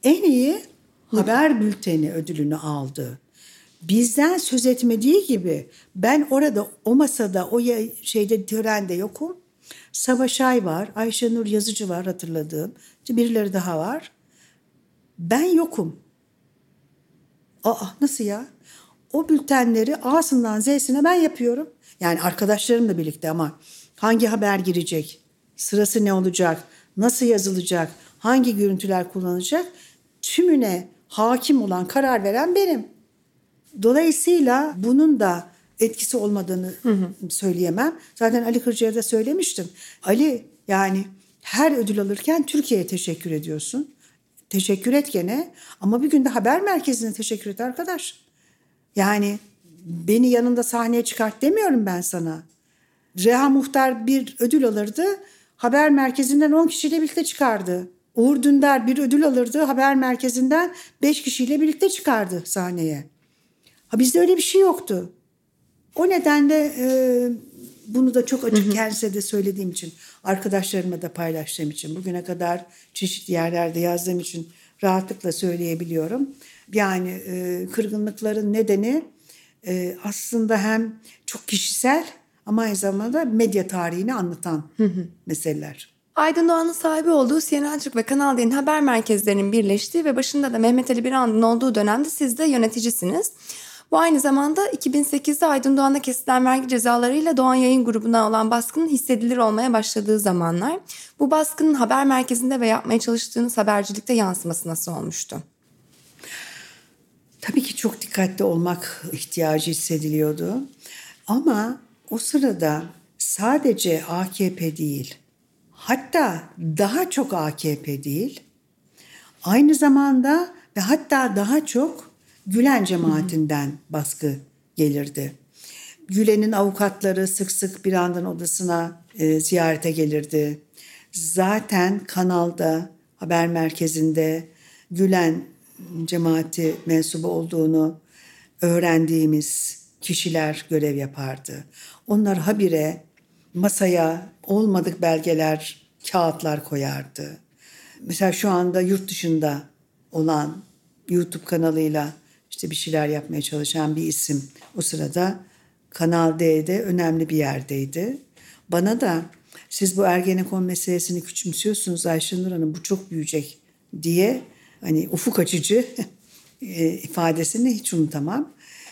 en iyi haber bülteni ödülünü aldı. Bizden söz etmediği gibi ben orada o masada o şeyde törende yokum. Savaş Ay var, Ayşenur Yazıcı var hatırladığım. Birileri daha var. Ben yokum. Aa nasıl ya? O bültenleri A'sından Z'sine ben yapıyorum. Yani arkadaşlarımla birlikte ama hangi haber girecek? Sırası ne olacak? Nasıl yazılacak? Hangi görüntüler kullanılacak? Tümüne hakim olan, karar veren benim. Dolayısıyla bunun da etkisi olmadığını hı hı. söyleyemem. Zaten Ali Kırca'ya da söylemiştim. Ali yani her ödül alırken Türkiye'ye teşekkür ediyorsun. Teşekkür et gene ama bir günde haber merkezine teşekkür et arkadaş. Yani beni yanında sahneye çıkart demiyorum ben sana. Reha Muhtar bir ödül alırdı, haber merkezinden on kişiyle birlikte çıkardı. Uğur Dündar bir ödül alırdı, haber merkezinden beş kişiyle birlikte çıkardı sahneye. Ha bizde öyle bir şey yoktu. O nedenle e, bunu da çok açık kendisine de söylediğim için, arkadaşlarımla da paylaştığım için, bugüne kadar çeşitli yerlerde yazdığım için rahatlıkla söyleyebiliyorum. Yani e, kırgınlıkların nedeni e, aslında hem çok kişisel ama aynı zamanda medya tarihini anlatan meseleler. Aydın Doğan'ın sahibi olduğu C N N Türk ve Kanal D'nin haber merkezlerinin birleştiği ve başında da Mehmet Ali Birand'ın olduğu dönemde siz de yöneticisiniz. Bu aynı zamanda iki bin sekizde Aydın Doğan'a kesilen vergi cezalarıyla Doğan Yayın Grubu'na olan baskının hissedilir olmaya başladığı zamanlar. Bu baskının haber merkezinde ve yapmaya çalıştığınız habercilikte yansıması nasıl olmuştu? Tabii ki çok dikkatli olmak ihtiyacı hissediliyordu. Ama o sırada sadece A K P değil, hatta daha çok A K P değil, aynı zamanda ve hatta daha çok Gülen cemaatinden baskı gelirdi. Gülen'in avukatları sık sık Birand'ın odasına e, ziyarete gelirdi. Zaten kanalda, haber merkezinde Gülen cemaati mensubu olduğunu öğrendiğimiz kişiler görev yapardı. Onlar habire masaya olmadık belgeler, kağıtlar koyardı. Mesela şu anda yurt dışında olan YouTube kanalıyla işte bir şeyler yapmaya çalışan bir isim o sırada Kanal D'de önemli bir yerdeydi. Bana da siz bu Ergenekon meselesini küçümsüyorsunuz Ayşenur Hanım, bu çok büyüyecek diye hani ufuk açıcı ifadesini hiç unutamam.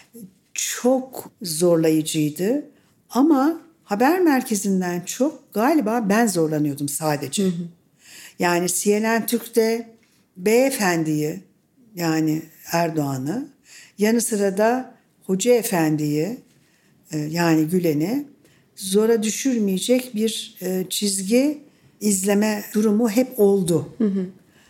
Çok zorlayıcıydı ama haber merkezinden çok galiba ben zorlanıyordum sadece. Hı hı. Yani C N N Türk'te beyefendiyi yani Erdoğan'ı, yanı sıra da Hoca Efendi'yi yani Gülen'i zora düşürmeyecek bir çizgi izleme durumu hep oldu. Hı hı.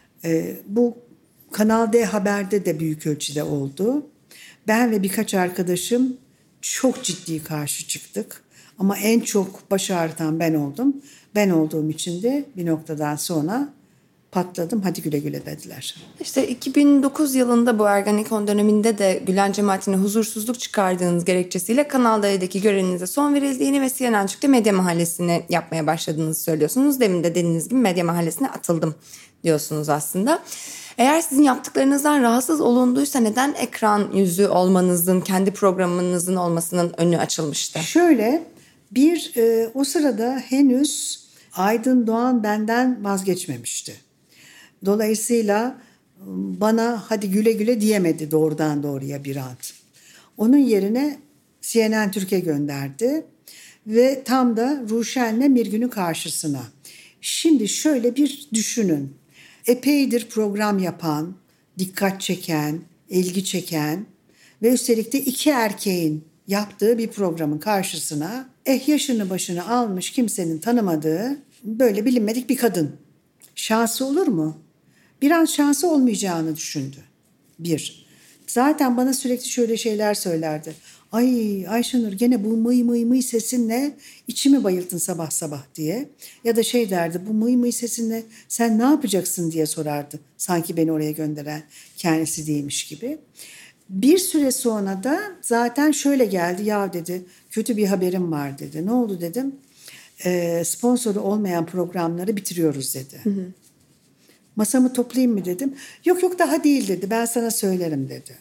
Bu Kanal D Haber'de de büyük ölçüde oldu. Ben ve birkaç arkadaşım çok ciddi karşı çıktık. Ama en çok baş ağrıtan ben oldum. Ben olduğum için de bir noktadan sonra patladım. Hadi güle güle dediler. İşte iki bin dokuz yılında bu Ergenekon döneminde de Gülen cemaatine huzursuzluk çıkardığınız gerekçesiyle Kanal D'deki görevinize son verildiğini ve C N N Türk'te medya mahallesini yapmaya başladığınızı söylüyorsunuz. Demin de dediğiniz gibi medya mahallesine atıldım diyorsunuz aslında. Eğer sizin yaptıklarınızdan rahatsız olunduysa neden ekran yüzü olmanızın, kendi programınızın olmasının önü açılmıştı? Şöyle bir e, o sırada henüz Aydın Doğan benden vazgeçmemişti. Dolayısıyla bana hadi güle güle diyemedi doğrudan doğruya Birand. Onun yerine C N N Türk'e gönderdi ve tam da Ruşen'le Mirgün'ün karşısına. Şimdi şöyle bir düşünün. Epeydir program yapan, dikkat çeken, ilgi çeken ve üstelik de iki erkeğin yaptığı bir programın karşısına eh yaşını başını almış kimsenin tanımadığı böyle bilinmedik bir kadın. Şansı olur mu? Bir an şansı olmayacağını düşündü. Bir. Zaten bana sürekli şöyle şeyler söylerdi. Ay Ayşenur gene bu mıy mıy mıy sesinle içimi bayılttın sabah sabah diye. Ya da şey derdi, bu mıy mıy sesinle sen ne yapacaksın diye sorardı. Sanki beni oraya gönderen kendisi değilmiş gibi. Bir süre sonra da zaten şöyle geldi, ya dedi kötü bir haberim var dedi. Ne oldu dedim. E, sponsoru olmayan programları bitiriyoruz dedi. Hı hı. Masamı toplayayım mı dedim. Yok yok daha değil dedi. Ben sana söylerim dedi.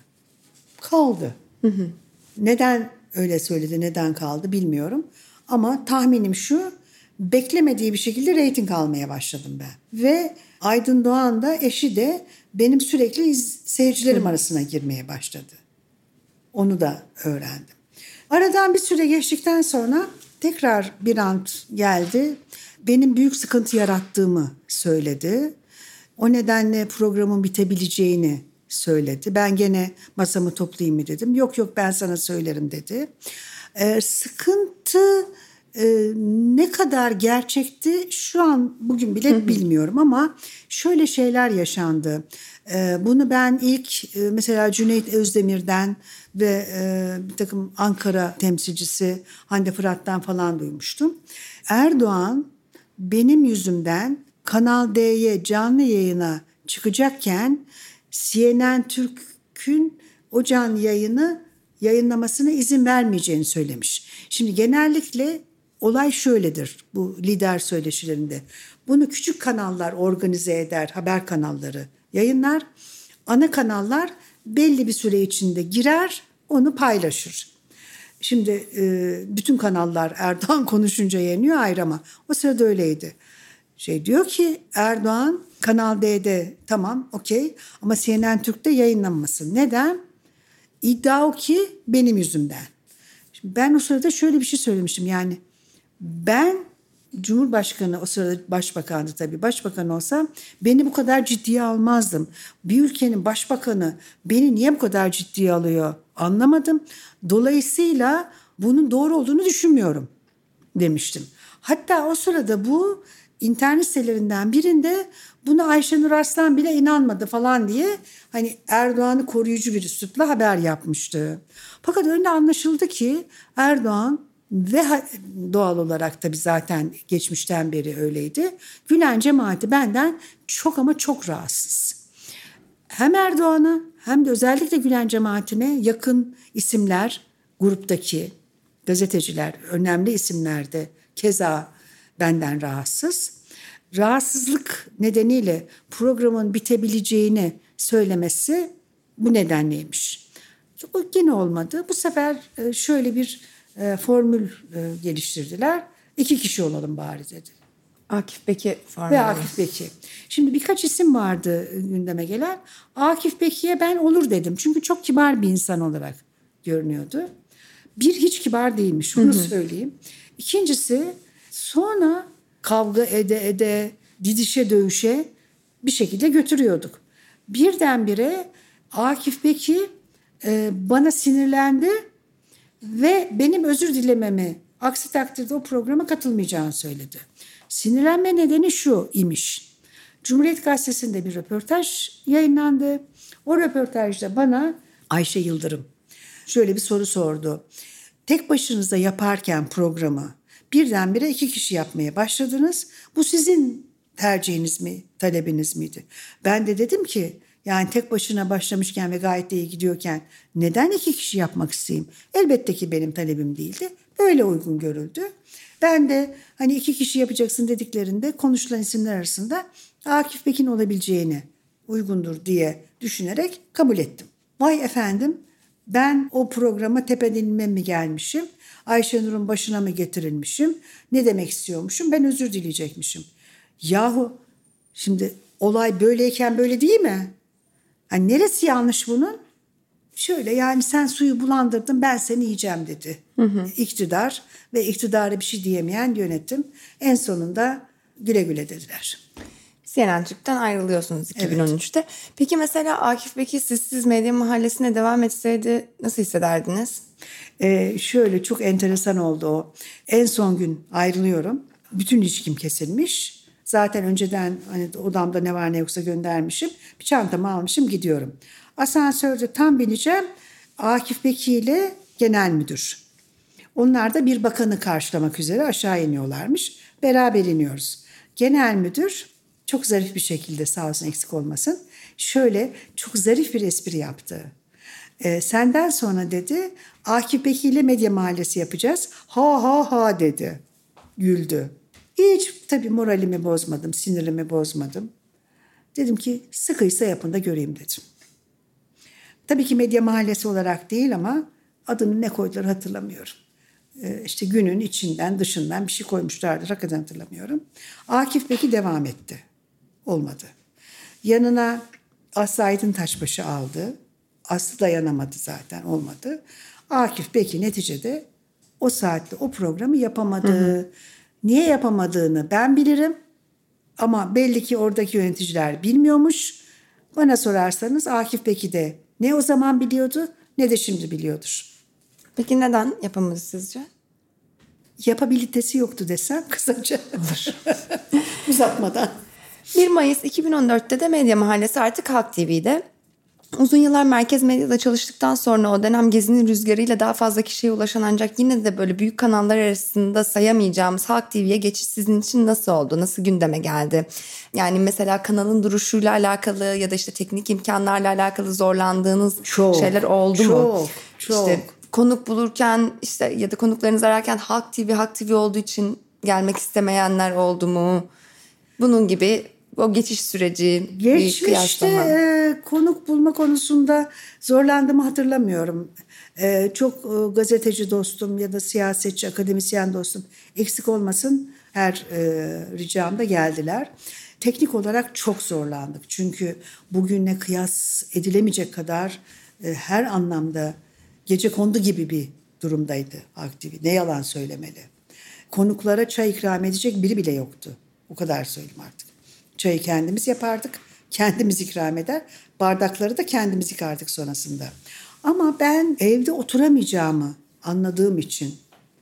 Kaldı. Hı hı. Neden öyle söyledi, neden kaldı bilmiyorum. Ama tahminim şu, beklemediği bir şekilde reyting almaya başladım ben. Ve Aydın Doğan da eşi de benim sürekli iz, seyircilerim hı. arasına girmeye başladı. Onu da öğrendim. Aradan bir süre geçtikten sonra tekrar bir an geldi. Benim büyük sıkıntı yarattığımı söyledi. O nedenle programın bitebileceğini söyledi. Ben gene masamı toplayayım mı dedim. Yok yok ben sana söylerim dedi. Ee, sıkıntı e, ne kadar gerçekti şu an bugün bile hı hı. bilmiyorum ama şöyle şeyler yaşandı. Ee, bunu ben ilk e, mesela Cüneyt Özdemir'den ve e, bir takım Ankara temsilcisi Hande Fırat'tan falan duymuştum. Erdoğan benim yüzümden Kanal D'ye canlı yayına çıkacakken C N N Türk'ün o canlı yayını yayınlamasına izin vermeyeceğini söylemiş. Şimdi genellikle olay şöyledir bu lider söyleşilerinde. Bunu küçük kanallar organize eder, haber kanalları yayınlar. Ana kanallar belli bir süre içinde girer, onu paylaşır. Şimdi bütün kanallar Erdoğan konuşunca yayınlıyor ayrı ama o sırada öyleydi. Şey diyor ki Erdoğan Kanal D'de tamam okey ama C N N Türk'te yayınlanmasın. Neden? İddia o ki benim yüzümden. Şimdi ben o sırada şöyle bir şey söylemiştim yani ben Cumhurbaşkanı o sırada başbakandı tabii başbakan olsam beni bu kadar ciddiye almazdım. Bir ülkenin başbakanı beni niye bu kadar ciddiye alıyor anlamadım. Dolayısıyla bunun doğru olduğunu düşünmüyorum demiştim. Hatta o sırada bu internet sitelerinden birinde buna Ayşenur Arslan bile inanmadı falan diye hani Erdoğan'ı koruyucu bir üslupla haber yapmıştı. Fakat öyle anlaşıldı ki Erdoğan ve doğal olarak tabii zaten geçmişten beri öyleydi. Gülen cemaati benden çok ama çok rahatsız. Hem Erdoğan'a hem de özellikle Gülen cemaatine yakın isimler gruptaki gazeteciler önemli isimlerde keza benden rahatsız. Rahatsızlık nedeniyle programın bitebileceğini söylemesi bu nedenleymiş. O yine olmadı. Bu sefer şöyle bir formül geliştirdiler. İki kişi olalım bari dedi. Akif Beki formülü. Ve Akif Beki. Şimdi birkaç isim vardı gündeme gelen. Akif Beki'ye ben olur dedim. Çünkü çok kibar bir insan olarak görünüyordu. Bir hiç kibar değilmiş onu söyleyeyim. İkincisi sonra kavga ede ede didişe dövüşe bir şekilde götürüyorduk. Birdenbire Akif Beki e, bana sinirlendi ve benim özür dilememi aksi takdirde o programa katılmayacağını söyledi. Sinirlenme nedeni şu imiş. Cumhuriyet Gazetesi'nde bir röportaj yayınlandı. O röportajda bana Ayşe Yıldırım şöyle bir soru sordu. Tek başınıza yaparken programı birdenbire iki kişi yapmaya başladınız. Bu sizin tercihiniz mi, talebiniz miydi? Ben de dedim ki yani tek başına başlamışken ve gayet de iyi gidiyorken neden iki kişi yapmak isteyeyim? Elbette ki benim talebim değildi. Böyle uygun görüldü. Ben de hani iki kişi yapacaksın dediklerinde konuşulan isimler arasında Akif Bekir'in olabileceğini uygundur diye düşünerek kabul ettim. Vay efendim ben o programa tepeden inme mi gelmişim? Ayşenur'un başına mı getirilmişim? Ne demek istiyormuşum? Ben özür dileyecekmişim. Yahu şimdi olay böyleyken böyle değil mi? Hani neresi yanlış bunun? Şöyle yani sen suyu bulandırdın ben seni yiyeceğim dedi. Hı hı. İktidar ve iktidara bir şey diyemeyen yönetim en sonunda güle güle dediler. C N N Türk'ten ayrılıyorsunuz iki bin on üçte. Evet. Peki mesela Akif Beki Sizsiz Medya Mahallesi'ne devam etseydi nasıl hissederdiniz? Ee, şöyle çok enteresan oldu o. En son gün ayrılıyorum. Bütün ilişkim kesilmiş. Zaten önceden hani odamda ne var ne yoksa göndermişim. Bir çantamı almışım gidiyorum. Asansörde tam bineceğim. Akif Beki ile genel müdür. Onlar da bir bakanı karşılamak üzere aşağı iniyorlarmış. Beraber iniyoruz. Genel müdür çok zarif bir şekilde sağ olsun eksik olmasın. Şöyle çok zarif bir espri yaptı. Ee, senden sonra dedi Akif Beki ile Medya Mahallesi yapacağız. Ha ha ha dedi. Güldü. Hiç tabii moralimi bozmadım, sinirimi bozmadım. Dedim ki sıkıysa yapın da göreyim dedim. Tabii ki Medya Mahallesi olarak değil ama adını ne koydular hatırlamıyorum. Ee, işte günün içinden dışından bir şey koymuşlardır, hakikaten hatırlamıyorum. Akif Beki devam etti. Olmadı. Yanına Aslı Aydın Taşbaşı aldı. Aslı dayanamadı zaten, olmadı. Akif Beki neticede o saatte o programı yapamadı. Hı hı. Niye yapamadığını ben bilirim. Ama belli ki oradaki yöneticiler bilmiyormuş. Bana sorarsanız Akif Beki de ne o zaman biliyordu ne de şimdi biliyordur. Peki neden yapamadı sizce? Yapabilitesi yoktu desem kısaca. Olur. Uzatmadan. bir Mayıs iki bin on dörtte de Medya Mahallesi artık Halk T V'de. Uzun yıllar merkez medyada çalıştıktan sonra o dönem Gezi'nin rüzgarıyla daha fazla kişiye ulaşan ancak yine de böyle büyük kanallar arasında sayamayacağımız Halk T V'ye geçiş sizin için nasıl oldu? Nasıl gündeme geldi? Yani mesela kanalın duruşuyla alakalı ya da işte teknik imkanlarla alakalı zorlandığınız çok, şeyler oldu çok, mu? Çok, İşte konuk bulurken işte ya da konuklarınızı ararken Halk T V, Halk T V olduğu için gelmek istemeyenler oldu mu? Bunun gibi o geçiş süreci, geçmişte e, konuk bulma konusunda zorlandığımı hatırlamıyorum. E, çok e, gazeteci dostum ya da siyasetçi, akademisyen dostum eksik olmasın, her e, ricamda geldiler. Teknik olarak çok zorlandık. Çünkü bugünle kıyas edilemeyecek kadar e, her anlamda gecekondu gibi bir durumdaydı Halk T V. Ne yalan söylemeli. Konuklara çay ikram edecek biri bile yoktu. O kadar söyleyeyim artık. Çayı kendimiz yapardık, kendimiz ikram eder, bardakları da kendimiz yıkardık sonrasında. Ama ben evde oturamayacağımı anladığım için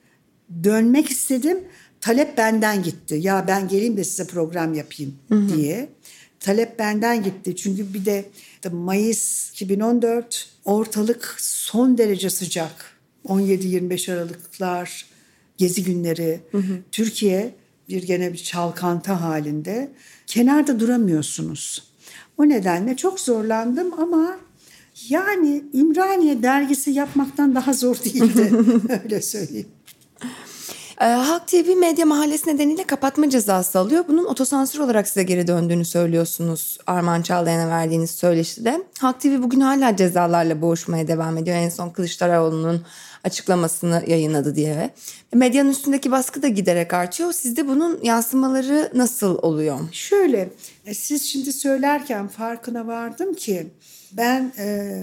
dönmek istedim. Talep benden gitti. Ya ben geleyim de size program yapayım diye. Hı hı. Talep benden gitti. Çünkü bir de Mayıs iki bin on dört ortalık son derece sıcak. on yedi yirmi beş Aralıklar, Gezi günleri. Hı hı. Türkiye bir gene bir çalkantı halinde. Kenarda duramıyorsunuz. O nedenle çok zorlandım ama yani Ümraniye dergisi yapmaktan daha zor değildi. Öyle söyleyeyim. E, Halk T V Medya Mahallesi nedeniyle kapatma cezası alıyor. Bunun otosansür olarak size geri döndüğünü söylüyorsunuz Armağan Çağlayan'a verdiğiniz söyleşide. Halk T V bugün hala cezalarla boğuşmaya devam ediyor. En son Kılıçdaroğlu'nun açıklamasını yayınladı diye. Medyanın üstündeki baskı da giderek artıyor. Sizde bunun yansımaları nasıl oluyor? Şöyle, siz şimdi söylerken farkına vardım ki ben e,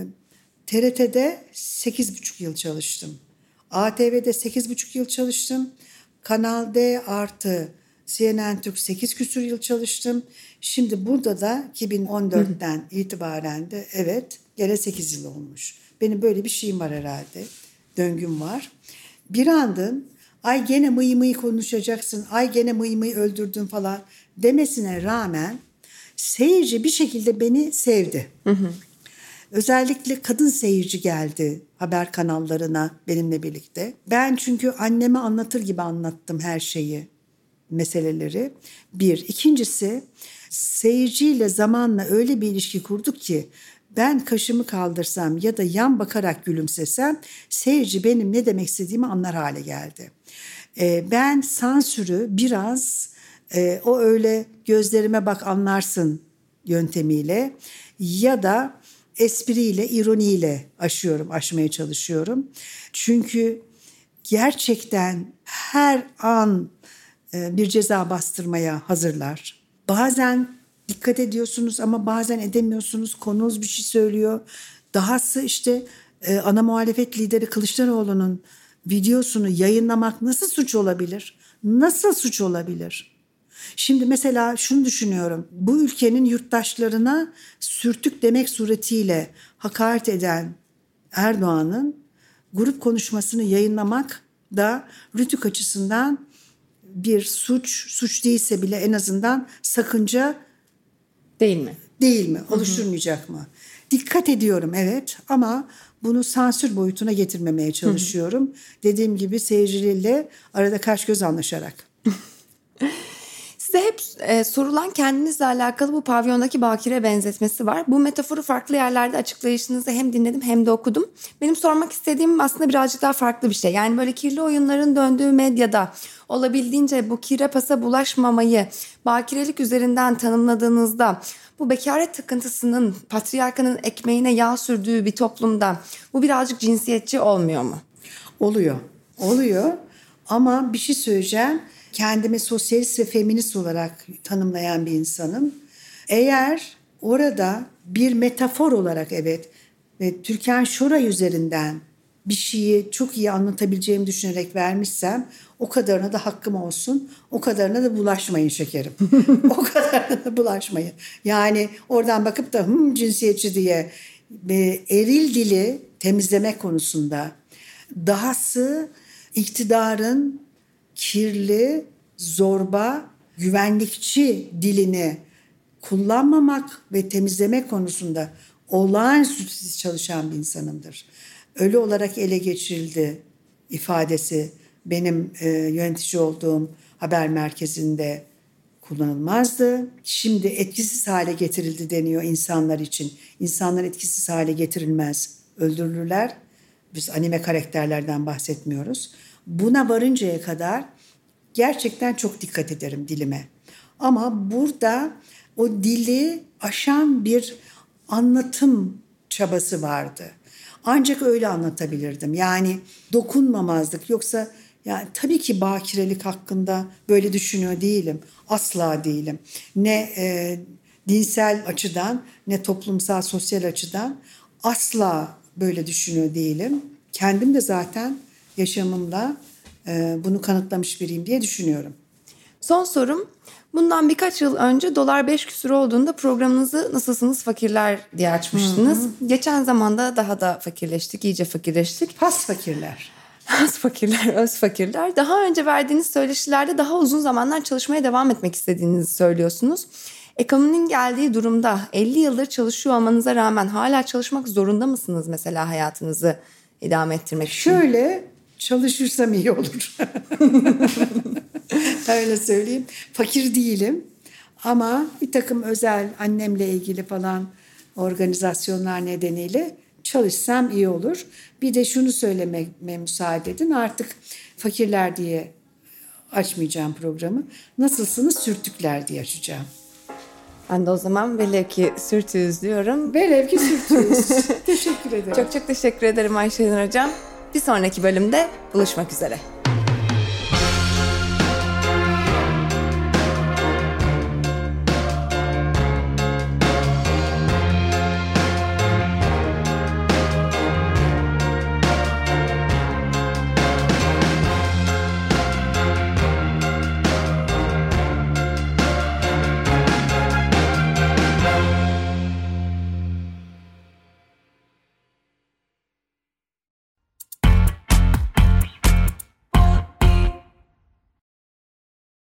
T R T'de sekiz buçuk yıl çalıştım. A T V'de sekiz buçuk yıl çalıştım. Kanal D artı C N N Türk sekiz küsur yıl çalıştım. Şimdi burada da iki bin on dörtten itibaren de evet gene sekiz yıl olmuş. Benim böyle bir şeyim var herhalde. Döngüm var. Bir andın ay gene mıy mıy konuşacaksın, ay gene mıy mıy öldürdün falan demesine rağmen seyirci bir şekilde beni sevdi. Hı hı. Özellikle kadın seyirci geldi haber kanallarına benimle birlikte. Ben çünkü anneme anlatır gibi anlattım her şeyi, meseleleri. Bir. İkincisi seyirciyle zamanla öyle bir ilişki kurduk ki ben kaşımı kaldırsam ya da yan bakarak gülümsesem seyirci benim ne demek istediğimi anlar hale geldi. Ee, ben sansürü biraz e, o öyle gözlerime bak anlarsın yöntemiyle ya da espriyle, ironiyle aşıyorum, aşmaya çalışıyorum. Çünkü gerçekten her an e, bir ceza bastırmaya hazırlar. Bazen dikkat ediyorsunuz ama bazen edemiyorsunuz. Konunuz bir şey söylüyor. Dahası işte e, ana muhalefet lideri Kılıçdaroğlu'nun videosunu yayınlamak nasıl suç olabilir? Nasıl suç olabilir? Şimdi mesela şunu düşünüyorum. Bu ülkenin yurttaşlarına sürtük demek suretiyle hakaret eden Erdoğan'ın grup konuşmasını yayınlamak da Rütük açısından bir suç, suç değilse bile en azından sakınca değil mi? Değil mi? Oluşturmayacak mı? Dikkat ediyorum evet ama bunu sansür boyutuna getirmemeye çalışıyorum. Hı hı. Dediğim gibi seyirciyle arada kaş göz anlaşarak. Size hep e, sorulan kendinizle alakalı bu pavyondaki bakire benzetmesi var. Bu metaforu farklı yerlerde açıklayışınızı hem dinledim hem de okudum. Benim sormak istediğim aslında birazcık daha farklı bir şey. Yani böyle kirli oyunların döndüğü medyada olabildiğince bu kire pasa bulaşmamayı bakirelik üzerinden tanımladığınızda bu bekaret takıntısının patriarkanın ekmeğine yağ sürdüğü bir toplumda bu birazcık cinsiyetçi olmuyor mu? Oluyor, oluyor ama bir şey söyleyeceğim. Kendimi sosyalist ve feminist olarak tanımlayan bir insanım. Eğer orada bir metafor olarak evet ve Türkan Şoray üzerinden bir şeyi çok iyi anlatabileceğimi düşünerek vermişsem o kadarına da hakkım olsun. O kadarına da bulaşmayın şekerim. O kadarına da bulaşmayın. Yani oradan bakıp da hım cinsiyetçi diye eril dili temizlemek konusunda dahası iktidarın kirli, zorba, güvenlikçi dilini kullanmamak ve temizlemek konusunda olağanüstü çalışan bir insanımdır. Ölü olarak ele geçirildi ifadesi benim e, yönetici olduğum haber merkezinde kullanılmazdı. Şimdi etkisiz hale getirildi deniyor insanlar için. İnsanlar etkisiz hale getirilmez, öldürülürler. Biz anime karakterlerden bahsetmiyoruz. Buna varıncaya kadar gerçekten çok dikkat ederim dilime. Ama burada o dili aşan bir anlatım çabası vardı. Ancak öyle anlatabilirdim. Yani dokunmamazlık. Yoksa yani tabii ki bakirelik hakkında böyle düşünüyor değilim. Asla değilim. Ne e, dinsel açıdan ne toplumsal sosyal açıdan asla böyle düşünüyor değilim. Kendim de zaten yaşamımda e, bunu kanıtlamış biriyim diye düşünüyorum. Son sorum. Bundan birkaç yıl önce dolar beş küsur olduğunda programınızı Nasılsınız Fakirler diye açmıştınız. Hı hı. Geçen zamanda daha da fakirleştik, iyice fakirleştik. Has fakirler. Has fakirler, öz fakirler. Daha önce verdiğiniz söyleşilerde daha uzun zamanlar çalışmaya devam etmek istediğinizi söylüyorsunuz. Ekonominin geldiği durumda elli yıldır çalışıyor olmanıza rağmen hala çalışmak zorunda mısınız mesela hayatınızı idame ettirmek için? Şöyle çalışırsam iyi olur. Öyle söyleyeyim. Fakir değilim ama bir takım özel annemle ilgili falan organizasyonlar nedeniyle çalışsam iyi olur. Bir de şunu söylememe müsaade edin. Artık fakirler diye açmayacağım programı. Nasılsınız sürtükler diye açacağım. Ben de o zaman velev ki sürtüyüz diyorum. Velev ki sürtüyüz. Teşekkür ederim. Çok çok teşekkür ederim Ayşenur Hocam. Bir sonraki bölümde buluşmak üzere.